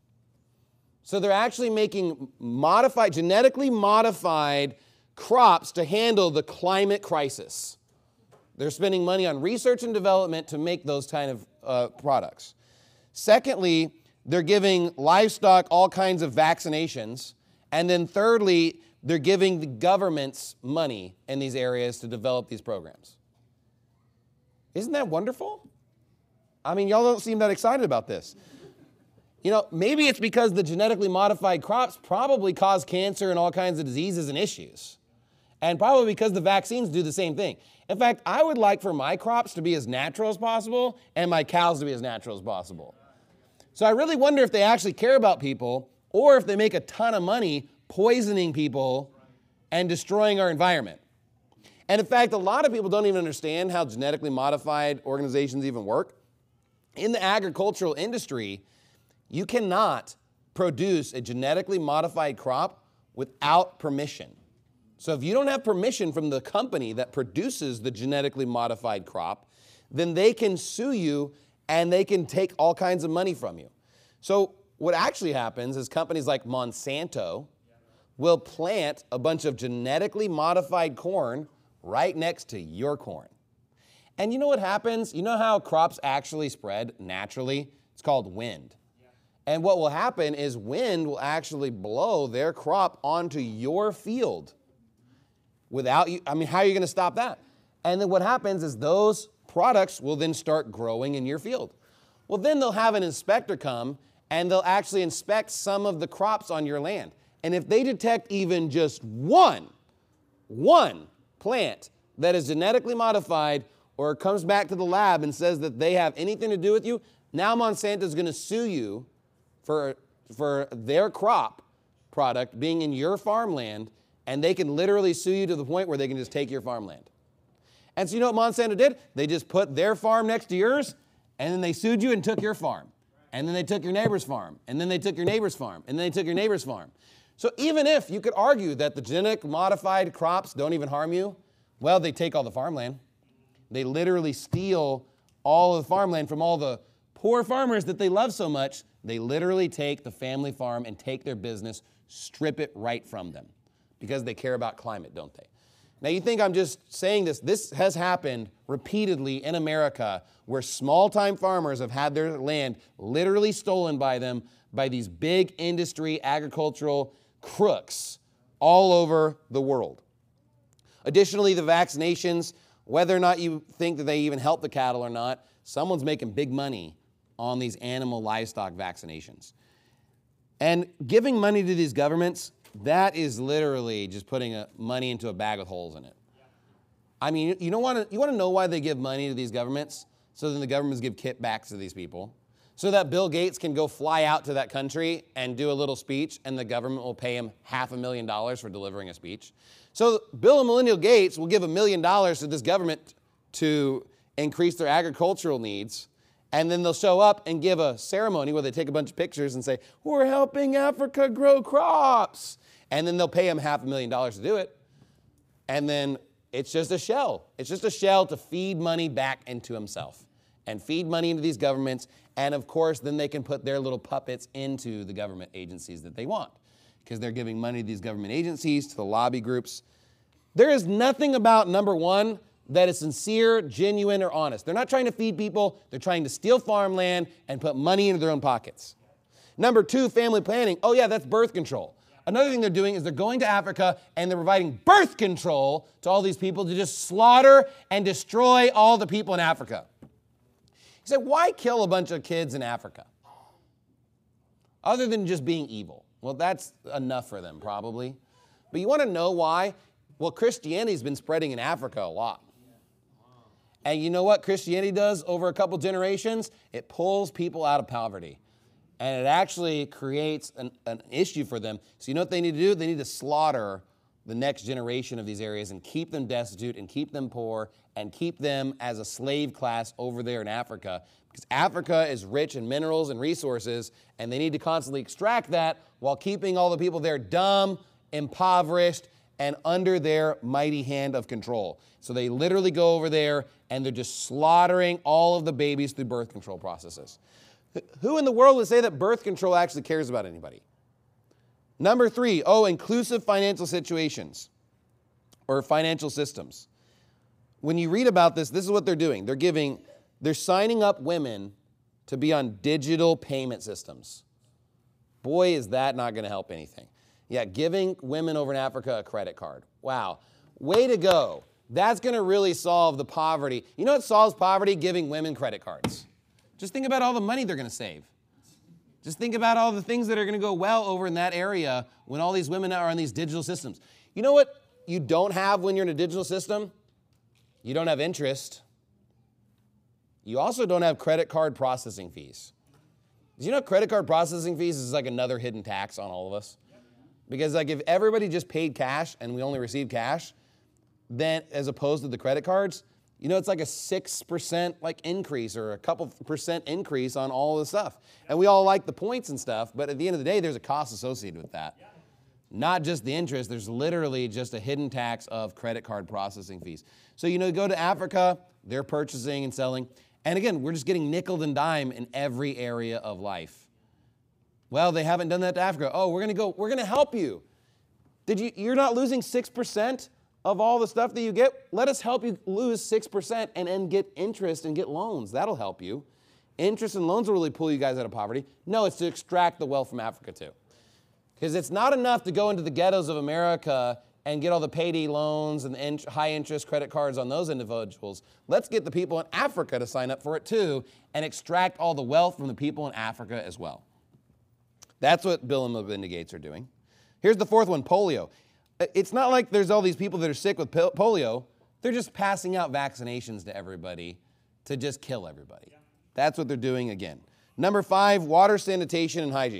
So they're actually making genetically modified crops to handle the climate crisis. They're spending money on research and development to make those kind of products. Secondly, they're giving livestock all kinds of vaccinations. And then thirdly, they're giving the governments money in these areas to develop these programs. Isn't that wonderful? I mean, y'all don't seem that excited about this. You know, maybe it's because the genetically modified crops probably cause cancer and all kinds of diseases and issues. And probably because the vaccines do the same thing. In fact, I would like for my crops to be as natural as possible and my cows to be as natural as possible. So I really wonder if they actually care about people or if they make a ton of money poisoning people and destroying our environment. And in fact, a lot of people don't even understand how genetically modified organizations even work. In the agricultural industry, you cannot produce a genetically modified crop without permission. So if you don't have permission from the company that produces the genetically modified crop, then they can sue you and they can take all kinds of money from you. So what actually happens is companies like Monsanto will plant a bunch of genetically modified corn right next to your corn. And you know what happens? You know how crops actually spread naturally? It's called wind. And what will happen is wind will actually blow their crop onto your field. Without you, I mean, how are you going to stop that? And then what happens is those products will then start growing in your field. Well, then they'll have an inspector come and they'll actually inspect some of the crops on your land. And if they detect even just one plant that is genetically modified or comes back to the lab and says that they have anything to do with you, now Monsanto is going to sue you for for their crop product being in your farmland, and they can literally sue you to the point where they can just take your farmland. And so you know what Monsanto did? They just put their farm next to yours, and then they sued you and took your farm. And then they took your neighbor's farm, and then they took your neighbor's farm, and then they took your neighbor's farm. So even if you could argue that the genetic modified crops don't even harm you, well, they take all the farmland. They literally steal all of the farmland from all the poor farmers that they love so much. They literally take the family farm and take their business, strip it right from them because they care about climate, don't they? Now you think I'm just saying this. This has happened repeatedly in America where small-time farmers have had their land literally stolen by them by these big industry agricultural crooks all over the world. Additionally, the vaccinations, whether or not you think that they even help the cattle or not, someone's making big money on these animal livestock vaccinations. And giving money to these governments, that is literally just putting money into a bag with holes in it. I mean, you want to know why they give money to these governments? So then the governments give kickbacks to these people. So that Bill Gates can go fly out to that country and do a little speech, and the government will pay him $500,000 for delivering a speech. So Bill and Melinda Gates will give $1 million to this government to increase their agricultural needs, and then they'll show up and give a ceremony where they take a bunch of pictures and say, we're helping Africa grow crops. And then they'll pay him $500,000 to do it. And then it's just a shell. It's just a shell to feed money back into himself and feed money into these governments. And of course, then they can put their little puppets into the government agencies that they want because they're giving money to these government agencies, to the lobby groups. There is nothing about, number one, that is sincere, genuine, or honest. They're not trying to feed people. They're trying to steal farmland and put money into their own pockets. Number two, family planning. Oh yeah, that's birth control. Another thing they're doing is they're going to Africa and they're providing birth control to all these people to just slaughter and destroy all the people in Africa. You say, why kill a bunch of kids in Africa? Other than just being evil. Well, that's enough for them probably. But you want to know why? Well, Christianity's been spreading in Africa a lot. And you know what Christianity does over a couple generations? It pulls people out of poverty. And it actually creates an issue for them. So you know what they need to do? They need to slaughter the next generation of these areas and keep them destitute and keep them poor and keep them as a slave class over there in Africa. Because Africa is rich in minerals and resources, and they need to constantly extract that while keeping all the people there dumb, impoverished, and under their mighty hand of control. So they literally go over there and they're just slaughtering all of the babies through birth control processes. Who in the world would say that birth control actually cares about anybody? Number three, inclusive financial situations or financial systems. When you read about this, this is what they're doing. They're signing up women to be on digital payment systems. Boy, is that not going to help anything. Yeah, giving women over in Africa a credit card. Wow, way to go. That's going to really solve the poverty. You know what solves poverty? Giving women credit cards. Just think about all the money they're going to save. Just think about all the things that are going to go well over in that area when all these women are on these digital systems. You know what you don't have when you're in a digital system? You don't have interest. You also don't have credit card processing fees. Do you know credit card processing fees is like another hidden tax on all of us? Because like if everybody just paid cash and we only received cash, then as opposed to the credit cards, you know, it's like a 6% like increase or a couple percent increase on all the stuff. And we all like the points and stuff, but at the end of the day, there's a cost associated with that. Not just the interest, there's literally just a hidden tax of credit card processing fees. So, you know, you go to Africa, they're purchasing and selling. And again, we're just getting nickel and dime in every area of life. Well, they haven't done that to Africa. Oh, we're going to help you. You're not losing 6% of all the stuff that you get? Let us help you lose 6% and then get interest and get loans. That'll help you. Interest and loans will really pull you guys out of poverty. No, it's to extract the wealth from Africa too. Because it's not enough to go into the ghettos of America and get all the payday loans and the high interest credit cards on those individuals. Let's get the people in Africa to sign up for it too and extract all the wealth from the people in Africa as well. That's what Bill and Melinda Gates are doing. Here's the fourth one, polio. It's not like there's all these people that are sick with polio. They're just passing out vaccinations to everybody to just kill everybody. That's what they're doing again. Number 5, water, sanitation, and hygiene.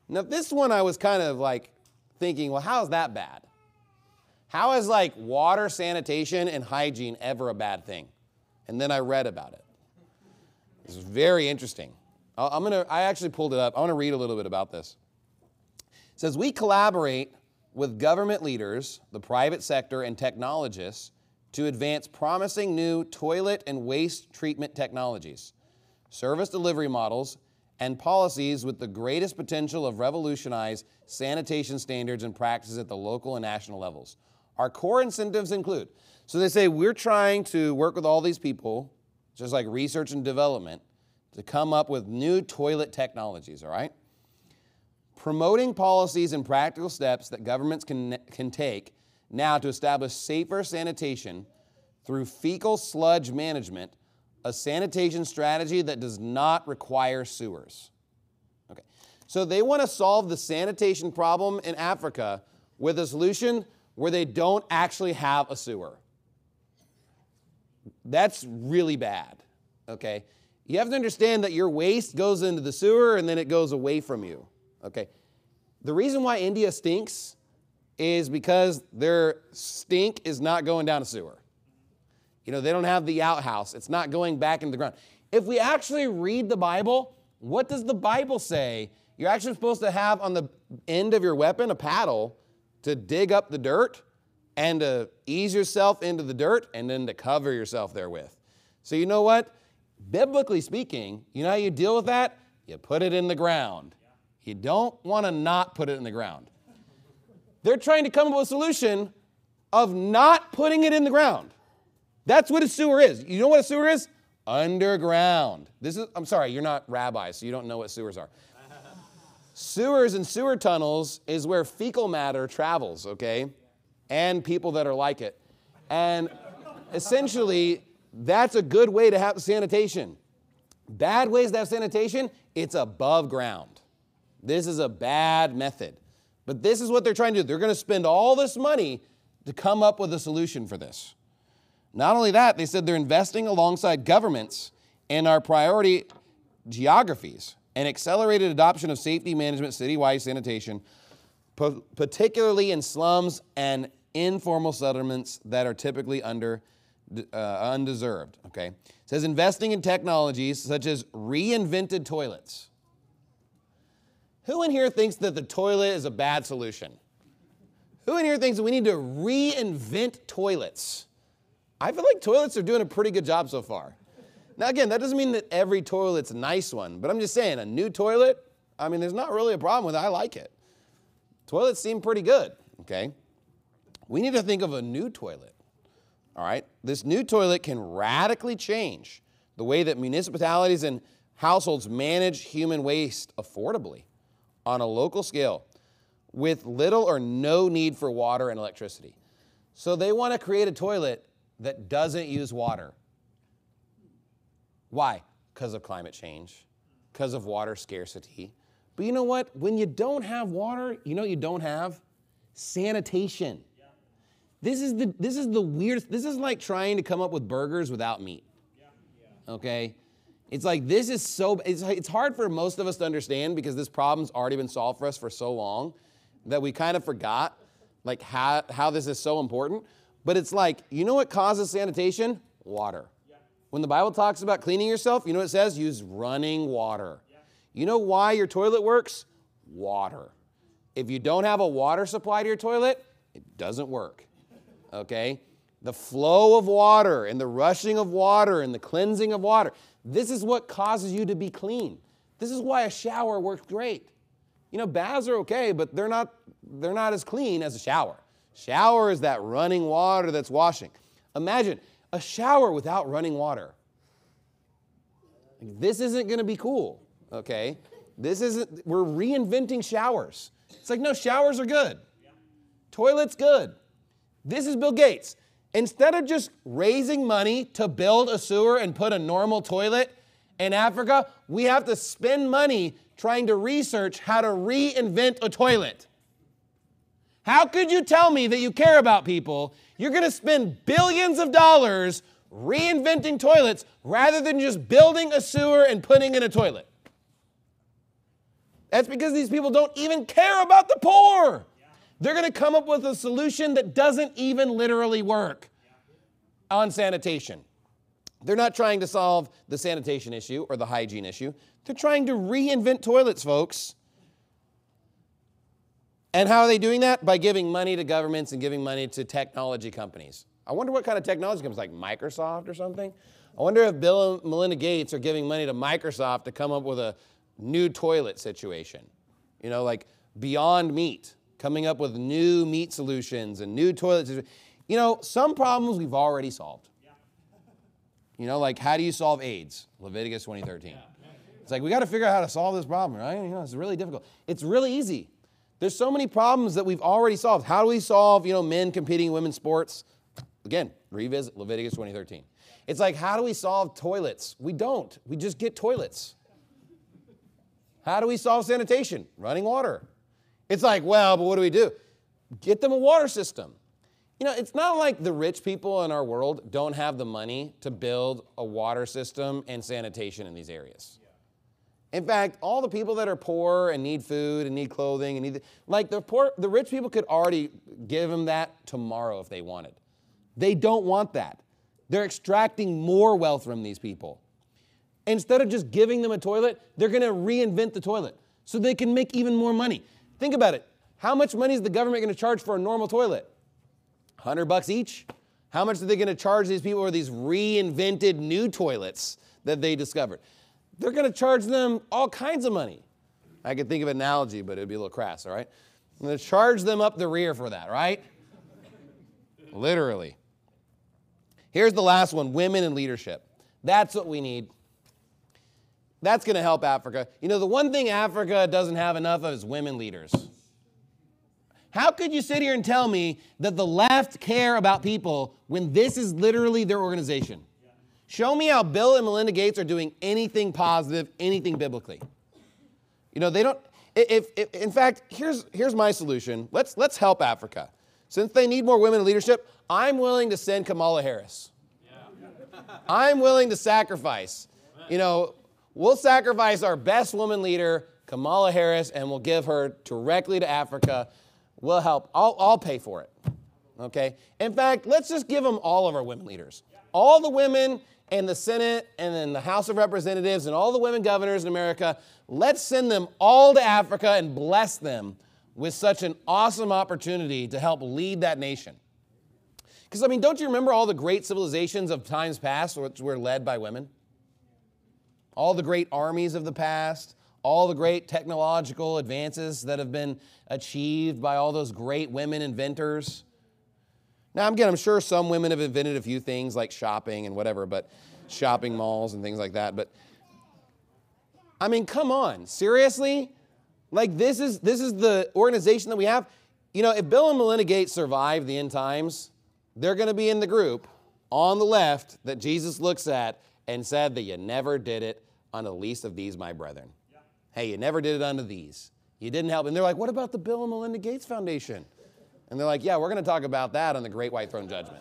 Now, this one I was kind of like thinking, well, how is that bad? How is like water, sanitation, and hygiene ever a bad thing? And then I read about it. This is very interesting. I actually pulled it up. I want to read a little bit about this. It says, we collaborate with government leaders, the private sector, and technologists to advance promising new toilet and waste treatment technologies, service delivery models, and policies with the greatest potential of revolutionize sanitation standards and practices at the local and national levels. Our core incentives include, so they say we're trying to work with all these people, just like research and development, to come up with new toilet technologies, all right? Promoting policies and practical steps that governments can take now to establish safer sanitation through fecal sludge management, a sanitation strategy that does not require sewers. Okay, so they want to solve the sanitation problem in Africa with a solution where they don't actually have a sewer. That's really bad, okay? You have to understand that your waste goes into the sewer and then it goes away from you, okay? The reason why India stinks is because their stink is not going down a sewer. You know, they don't have the outhouse. It's not going back into the ground. If we actually read the Bible, what does the Bible say? You're actually supposed to have on the end of your weapon a paddle to dig up the dirt and to ease yourself into the dirt and then to cover yourself therewith. So you know what? Biblically speaking, you know how you deal with that? You put it in the ground. You don't want to not put it in the ground. They're trying to come up with a solution of not putting it in the ground. That's what a sewer is. You know what a sewer is? Underground. I'm sorry, you're not rabbis, so you don't know what sewers are. Sewers and sewer tunnels is where fecal matter travels, okay? And people that are like it. And essentially, that's a good way to have sanitation. Bad ways to have sanitation, it's above ground. This is a bad method. But this is what they're trying to do. They're going to spend all this money to come up with a solution for this. Not only that, they said they're investing alongside governments in our priority geographies and accelerated adoption of safety management citywide sanitation, particularly in slums and informal settlements that are typically undeserved. Okay? It says investing in technologies such as reinvented toilets. Who in here thinks that the toilet is a bad solution? Who in here thinks that we need to reinvent toilets? I feel like toilets are doing a pretty good job so far. Now, again, that doesn't mean that every toilet's a nice one, but I'm just saying, a new toilet, I mean, there's not really a problem with it. I like it. Toilets seem pretty good, okay? We need to think of a new toilet, all right? This new toilet can radically change the way that municipalities and households manage human waste affordably on a local scale with little or no need for water and electricity. So they want to create a toilet that doesn't use water. Why? Because of climate change, because of water scarcity. But you know what? When you don't have water, you know what you don't have? Sanitation. Yeah. This is the weirdest. This is like trying to come up with burgers without meat. Yeah. Okay? It's like this is so, it's hard for most of us to understand because this problem's already been solved for us for so long that we kind of forgot like how this is so important. But it's like, you know what causes sanitation? Water. Yeah. When the Bible talks about cleaning yourself, you know what it says? Use running water. Yeah. You know why your toilet works? Water. If you don't have a water supply to your toilet, it doesn't work. Okay? The flow of water and the rushing of water and the cleansing of water. This is what causes you to be clean. This is why a shower works great. You know, baths are okay, but they're not as clean as a shower. Shower is that running water that's washing. Imagine a shower without running water. This isn't going to be cool, okay? We're reinventing showers. It's like, no, showers are good. Toilets good. This is Bill Gates. Instead of just raising money to build a sewer and put a normal toilet in Africa, we have to spend money trying to research how to reinvent a toilet. How could you tell me that you care about people? You're going to spend billions of dollars reinventing toilets rather than just building a sewer and putting in a toilet. That's because these people don't even care about the poor. They're going to come up with a solution that doesn't even literally work on sanitation. They're not trying to solve the sanitation issue or the hygiene issue. They're trying to reinvent toilets, folks. And how are they doing that? By giving money to governments and giving money to technology companies. I wonder what kind of technology companies, like Microsoft or something? I wonder if Bill and Melinda Gates are giving money to Microsoft to come up with a new toilet situation. You know, like Beyond Meat, coming up with new meat solutions and new toilets. You know, some problems we've already solved. You know, like how do you solve AIDS? Leviticus 20:13. It's like we got to figure out how to solve this problem, right? You know, it's really difficult. It's really easy. There's so many problems that we've already solved. How do we solve, men competing in women's sports? Again, revisit Leviticus 20:13. It's like, how do we solve toilets? We don't. We just get toilets. How do we solve sanitation? Running water. It's like, well, but what do we do? Get them a water system. It's not like the rich people in our world don't have the money to build a water system and sanitation in these areas. In fact, all the people that are poor and need food and need clothing and the rich people could already give them that tomorrow if they wanted. They don't want that. They're extracting more wealth from these people. Instead of just giving them a toilet, they're going to reinvent the toilet so they can make even more money. Think about it. How much money is the government going to charge for a normal toilet? $100 each? How much are they going to charge these people for these reinvented new toilets that they discovered? They're going to charge them all kinds of money. I could think of an analogy, but it would be a little crass, all right? I'm going to charge them up the rear for that, right? Literally. Here's the last one, women in leadership. That's what we need. That's going to help Africa. The one thing Africa doesn't have enough of is women leaders. How could you sit here and tell me that the left care about people when this is literally their organization? Show me how Bill and Melinda Gates are doing anything positive, anything biblically. They don't. In fact, here's my solution. Let's help Africa. Since they need more women in leadership, I'm willing to send Kamala Harris. I'm willing to sacrifice. We'll sacrifice our best woman leader, Kamala Harris, and we'll give her directly to Africa. We'll help. I'll pay for it. Okay? In fact, let's just give them all of our women leaders. All the women in the Senate and in the House of Representatives and all the women governors in America, let's send them all to Africa and bless them with such an awesome opportunity to help lead that nation. Because, don't you remember all the great civilizations of times past which were led by women? All the great armies of the past, all the great technological advances that have been achieved by all those great women inventors. Now, I'm sure some women have invented a few things like shopping and whatever, but shopping malls and things like that. But, come on, seriously? This is the organization that we have. If Bill and Melinda Gates survive the end times, they're going to be in the group on the left that Jesus looks at and said that you never did it unto the least of these, my brethren. Yeah. Hey, you never did it unto these. You didn't help. And they're like, what about the Bill and Melinda Gates Foundation? And they're like, yeah, we're going to talk about that on the Great White Throne Judgment.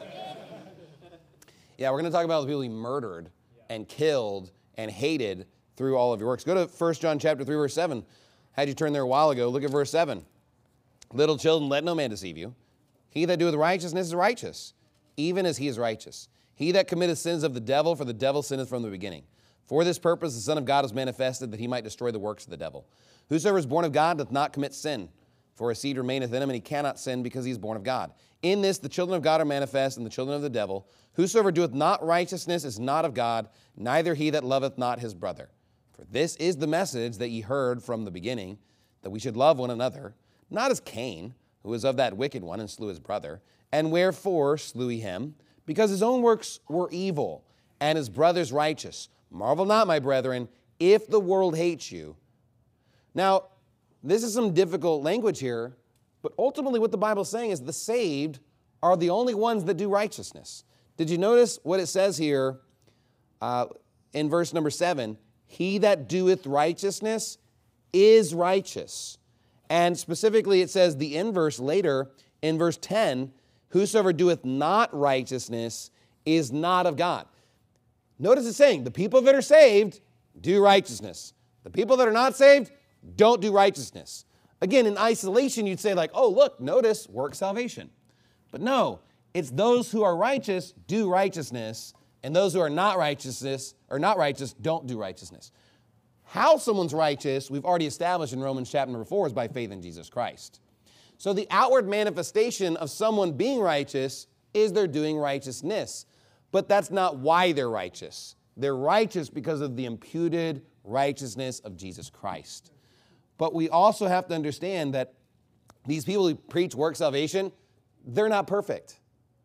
Yeah, we're going to talk about the people he murdered and killed and hated through all of your works. Go to 1 John chapter 3, verse 7. I had you turn there a while ago. Look at verse 7. Little children, let no man deceive you. He that doeth righteousness is righteous, even as he is righteous. He that committeth sins of the devil, for the devil sinneth from the beginning. For this purpose the Son of God is manifested, that he might destroy the works of the devil. Whosoever is born of God doth not commit sin, for his seed remaineth in him, and he cannot sin because he is born of God. In this the children of God are manifest, and the children of the devil. Whosoever doeth not righteousness is not of God, neither he that loveth not his brother. For this is the message that ye heard from the beginning, that we should love one another, not as Cain, who was of that wicked one, and slew his brother. And wherefore slew he him? Because his own works were evil, and his brother's righteous. Marvel not, my brethren, if the world hates you. Now, this is some difficult language here, but ultimately what the Bible is saying is the saved are the only ones that do righteousness. Did you notice what it says here in verse number 7? He that doeth righteousness is righteous. And specifically it says the inverse later in verse 10, whosoever doeth not righteousness is not of God. Notice it's saying the people that are saved do righteousness. The people that are not saved don't do righteousness. Again, in isolation, you'd say like, oh, look, notice work salvation. But no, it's those who are righteous do righteousness, and those who are not righteous don't do righteousness. How someone's righteous, we've already established in Romans chapter number 4, is by faith in Jesus Christ. So the outward manifestation of someone being righteous is they're doing righteousness. But that's not why they're righteous. They're righteous because of the imputed righteousness of Jesus Christ. But we also have to understand that these people who preach work salvation, they're not perfect.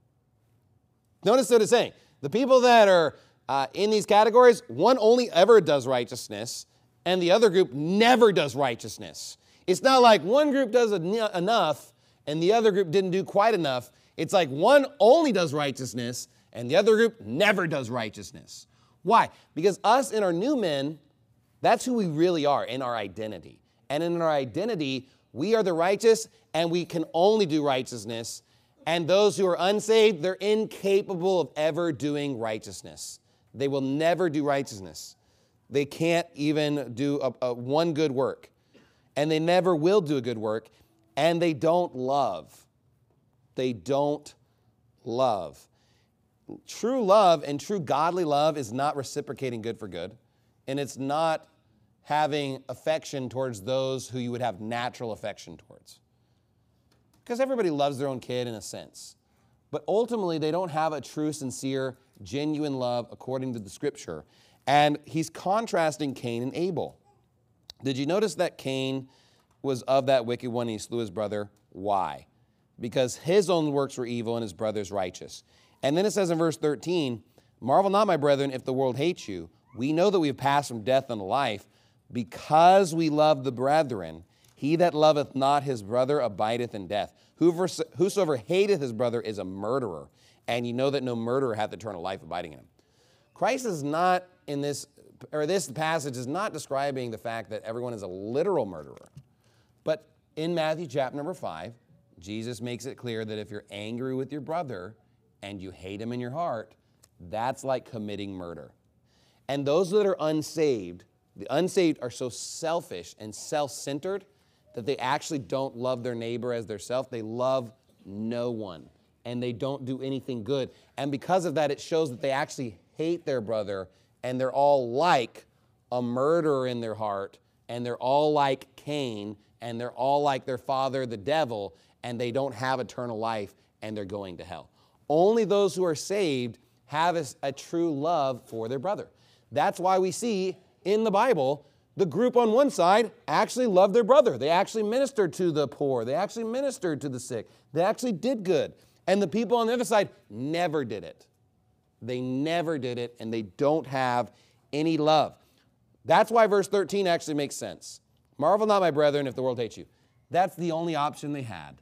Notice what it's saying. The people that are in these categories, one only ever does righteousness, and the other group never does righteousness. It's not like one group does enough, and the other group didn't do quite enough. It's like one only does righteousness, and the other group never does righteousness. Why? Because us and our new men, that's who we really are in our identity. And in our identity, we are the righteous, and we can only do righteousness. And those who are unsaved, they're incapable of ever doing righteousness. They will never do righteousness. They can't even do one good work. And they never will do a good work. And they don't love. They don't love. True love and true godly love is not reciprocating good for good. And it's not having affection towards those who you would have natural affection towards. Because everybody loves their own kid in a sense. But ultimately, they don't have a true, sincere, genuine love according to the Scripture. And he's contrasting Cain and Abel. Did you notice that Cain was of that wicked one and he slew his brother? Why? Because his own works were evil and his brother's righteous. And then it says in verse 13, marvel not, my brethren, if the world hates you. We know that we have passed from death unto life, because we love the brethren. He that loveth not his brother abideth in death. Whosoever hateth his brother is a murderer, and you know that no murderer hath eternal life abiding in him. Christ is not in this passage is not describing the fact that everyone is a literal murderer. But in Matthew chapter number 5, Jesus makes it clear that if you're angry with your brother and you hate him in your heart, that's like committing murder. And those that are unsaved, the unsaved are so selfish and self-centered that they actually don't love their neighbor as their self. They love no one, and they don't do anything good. And because of that, it shows that they actually hate their brother, and they're all like a murderer in their heart, and they're all like Cain, and they're all like their father, the devil, and they don't have eternal life, and they're going to hell. Only those who are saved have a true love for their brother. That's why we see in the Bible, the group on one side actually loved their brother. They actually ministered to the poor. They actually ministered to the sick. They actually did good. And the people on the other side never did it. They never did it, and they don't have any love. That's why verse 13 actually makes sense. Marvel not, my brethren, if the world hates you. That's the only option they had.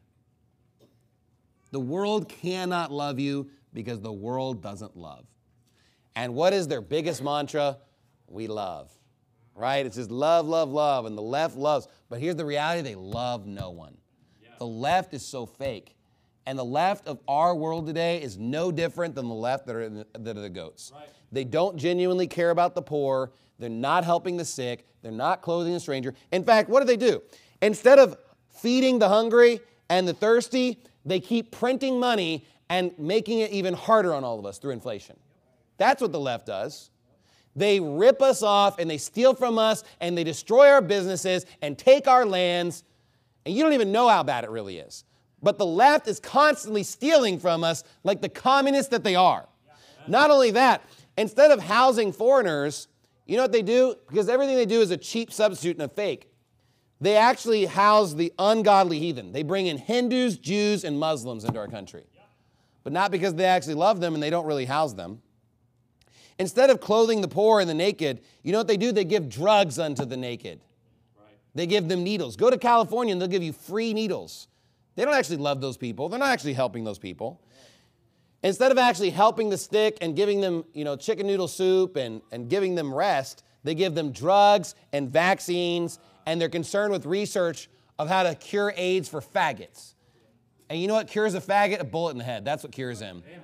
The world cannot love you because the world doesn't love. And what is their biggest mantra? We love, right? It's just love, love, love, and the left loves. But here's the reality, they love no one. Yeah. The left is so fake. And the left of our world today is no different than the left that are the goats. Right. They don't genuinely care about the poor. They're not helping the sick. They're not clothing the stranger. In fact, what do? Instead of feeding the hungry and the thirsty, they keep printing money and making it even harder on all of us through inflation. That's what the left does. They rip us off and they steal from us and they destroy our businesses and take our lands. And you don't even know how bad it really is. But the left is constantly stealing from us like the communists that they are. Not only that, instead of housing foreigners, you know what they do? Because everything they do is a cheap substitute and a fake. They actually house the ungodly heathen. They bring in Hindus, Jews, and Muslims into our country. But not because they actually love them and they don't really house them. Instead of clothing the poor and the naked, you know what they do? They give drugs unto the naked. Right. They give them needles. Go to California and they'll give you free needles. They don't actually love those people. They're not actually helping those people. Instead of actually helping the sick and giving them, chicken noodle soup and giving them rest, they give them drugs and vaccines, and they're concerned with research of how to cure AIDS for faggots. And you know what cures a faggot? A bullet in the head. That's what cures him. Amen.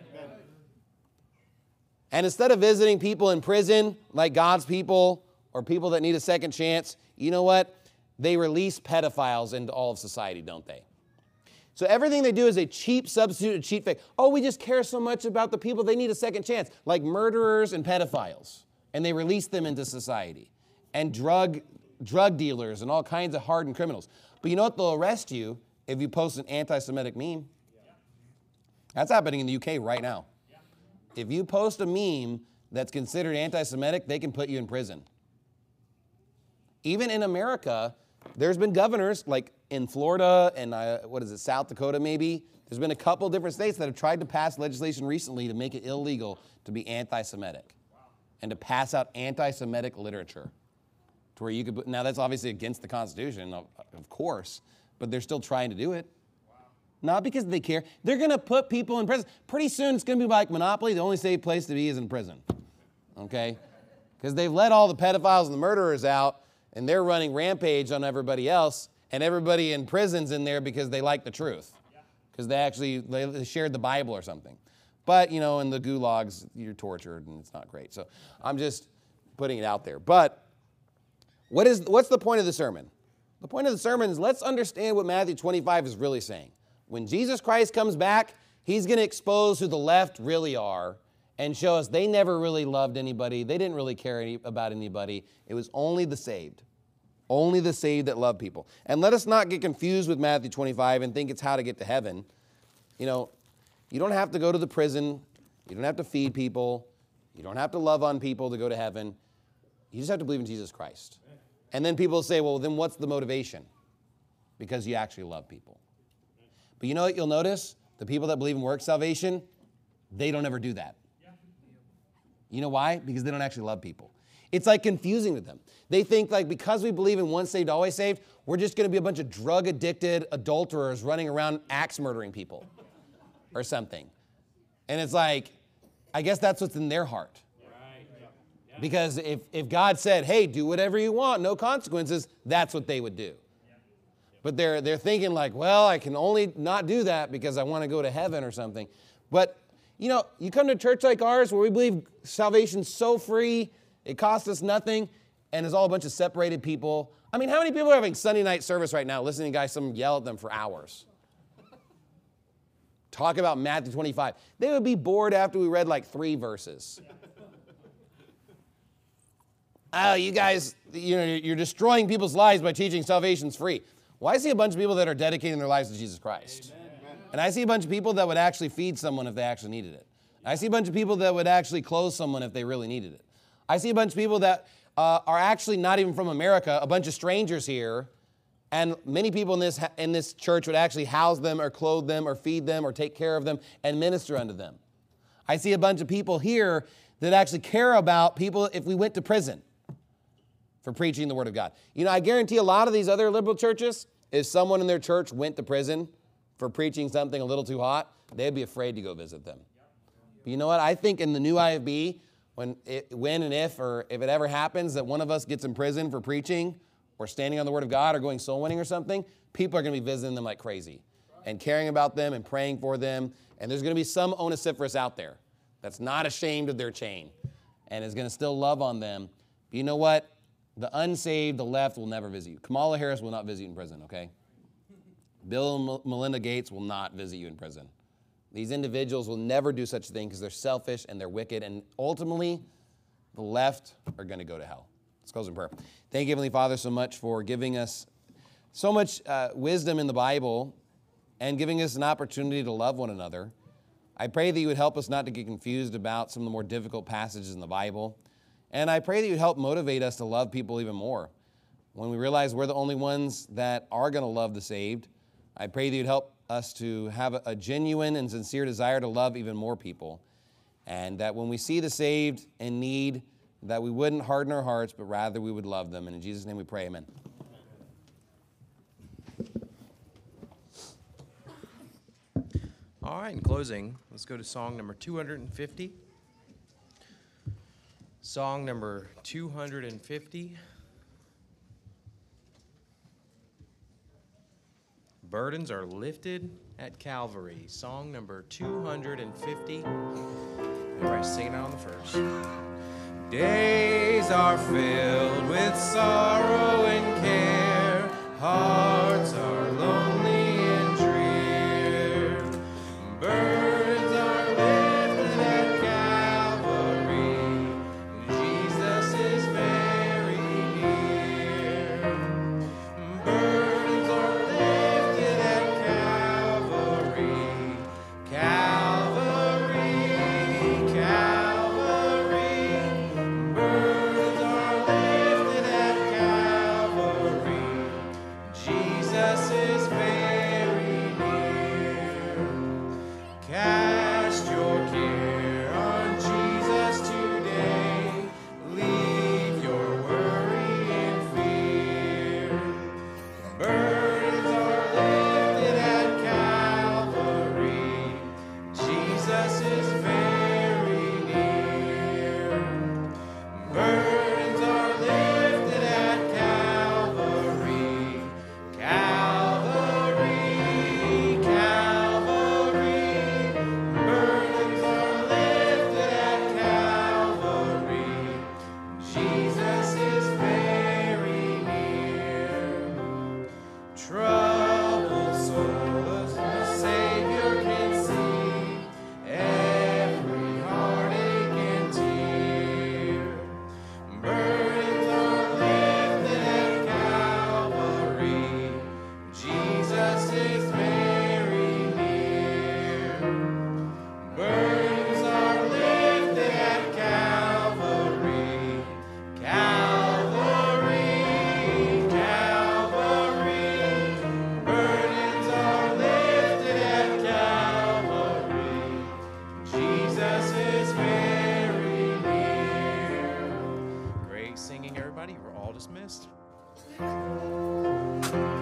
And instead of visiting people in prison, like God's people, or people that need a second chance, you know what? they release pedophiles into all of society, don't they? So everything they do is a cheap substitute, a cheap fake. Oh, we just care so much about the people, they need a second chance, like murderers and pedophiles. And they release them into society. And drug dealers and all kinds of hardened criminals. But you know what? They'll arrest you if you post an anti-Semitic meme. That's happening in the UK right now. If you post a meme that's considered anti-Semitic, they can put you in prison. Even in America, there's been governors, like in Florida and South Dakota maybe. There's been a couple different states that have tried to pass legislation recently to make it illegal to be anti-Semitic and to pass out anti-Semitic literature. To where you could, now that's obviously against the Constitution, of course, but they're still trying to do it. Not because they care. They're going to put people in prison. Pretty soon it's going to be like Monopoly. The only safe place to be is in prison. Okay? Because they've let all the pedophiles and the murderers out, and they're running rampage on everybody else, and everybody in prison's in there because they like the truth. Because they shared the Bible or something. But, in the gulags, you're tortured, and it's not great. So I'm just putting it out there. But what's the point of the sermon? The point of the sermon is let's understand what Matthew 25 is really saying. When Jesus Christ comes back, he's going to expose who the left really are and show us they never really loved anybody. They didn't really care about anybody. It was only the saved. Only the saved that love people. And let us not get confused with Matthew 25 and think it's how to get to heaven. You don't have to go to the prison. You don't have to feed people. You don't have to love on people to go to heaven. You just have to believe in Jesus Christ. And then people say, well, then what's the motivation? Because you actually love people. But you know what you'll notice? The people that believe in works salvation, they don't ever do that. You know why? Because they don't actually love people. It's like confusing with them. They think like because we believe in once saved, always saved, we're just going to be a bunch of drug-addicted adulterers running around axe murdering people or something. And it's like, I guess that's what's in their heart. Because if God said, hey, do whatever you want, no consequences, that's what they would do. But they're thinking like, well, I can only not do that because I want to go to heaven or something. But, you come to a church like ours where we believe salvation's so free, it costs us nothing, and it's all a bunch of separated people. I mean, how many people are having Sunday night service right now listening to guys, some yell at them for hours? Talk about Matthew 25. They would be bored after we read like 3 verses. Oh, you guys, you're destroying people's lives by teaching salvation's free. Well, I see a bunch of people that are dedicating their lives to Jesus Christ. Amen. And I see a bunch of people that would actually feed someone if they actually needed it. I see a bunch of people that would actually clothe someone if they really needed it. I see a bunch of people that are actually not even from America, a bunch of strangers here, and many people in this church would actually house them or clothe them or feed them or take care of them and minister unto them. I see a bunch of people here that actually care about people if we went to prison for preaching the Word of God. I guarantee a lot of these other liberal churches, if someone in their church went to prison for preaching something a little too hot, they'd be afraid to go visit them. But you know what? I think in the new IFB, when and if it ever happens that one of us gets in prison for preaching or standing on the Word of God or going soul winning or something, people are going to be visiting them like crazy and caring about them and praying for them. And there's going to be some Onesiphorus out there that's not ashamed of their chain and is going to still love on them. But you know what? The unsaved, the left, will never visit you. Kamala Harris will not visit you in prison, okay? Bill and Melinda Gates will not visit you in prison. These individuals will never do such a thing because they're selfish and they're wicked, and ultimately, the left are going to go to hell. Let's close in prayer. Thank you, Heavenly Father, so much for giving us so much wisdom in the Bible and giving us an opportunity to love one another. I pray that you would help us not to get confused about some of the more difficult passages in the Bible. And I pray that you'd help motivate us to love people even more. When we realize we're the only ones that are going to love the saved, I pray that you'd help us to have a genuine and sincere desire to love even more people. And that when we see the saved in need, that we wouldn't harden our hearts, but rather we would love them. And in Jesus' name we pray, amen. All right, in closing, let's go to song number 250. Song number 250. Burdens are lifted at Calvary. Song number 250. Everybody sing it on the first. Days are filled with sorrow and care. Hearts are lonely and drear. Burdens are lifted at Calvary. Jesus is very near. Burdens are lifted at Calvary. Calvary, Calvary. Burdens are lifted at Calvary. Jesus is very near. Cast your care on Jesus today. Leave your worry and fear. Burdens are lifted at Calvary. Jesus is very near. Burdens are lifted at Calvary. Calvary, Calvary. Burdens are lifted at Calvary. Jesus is very near. Troubled souls, the Savior can see every heartache and tear. Burdens are lifted at Calvary. Jesus is very near. Burdens are lifted at Calvary. Calvary, Calvary. Burdens are lifted at Calvary. Jesus is very near. Great singing, everybody. We're all dismissed.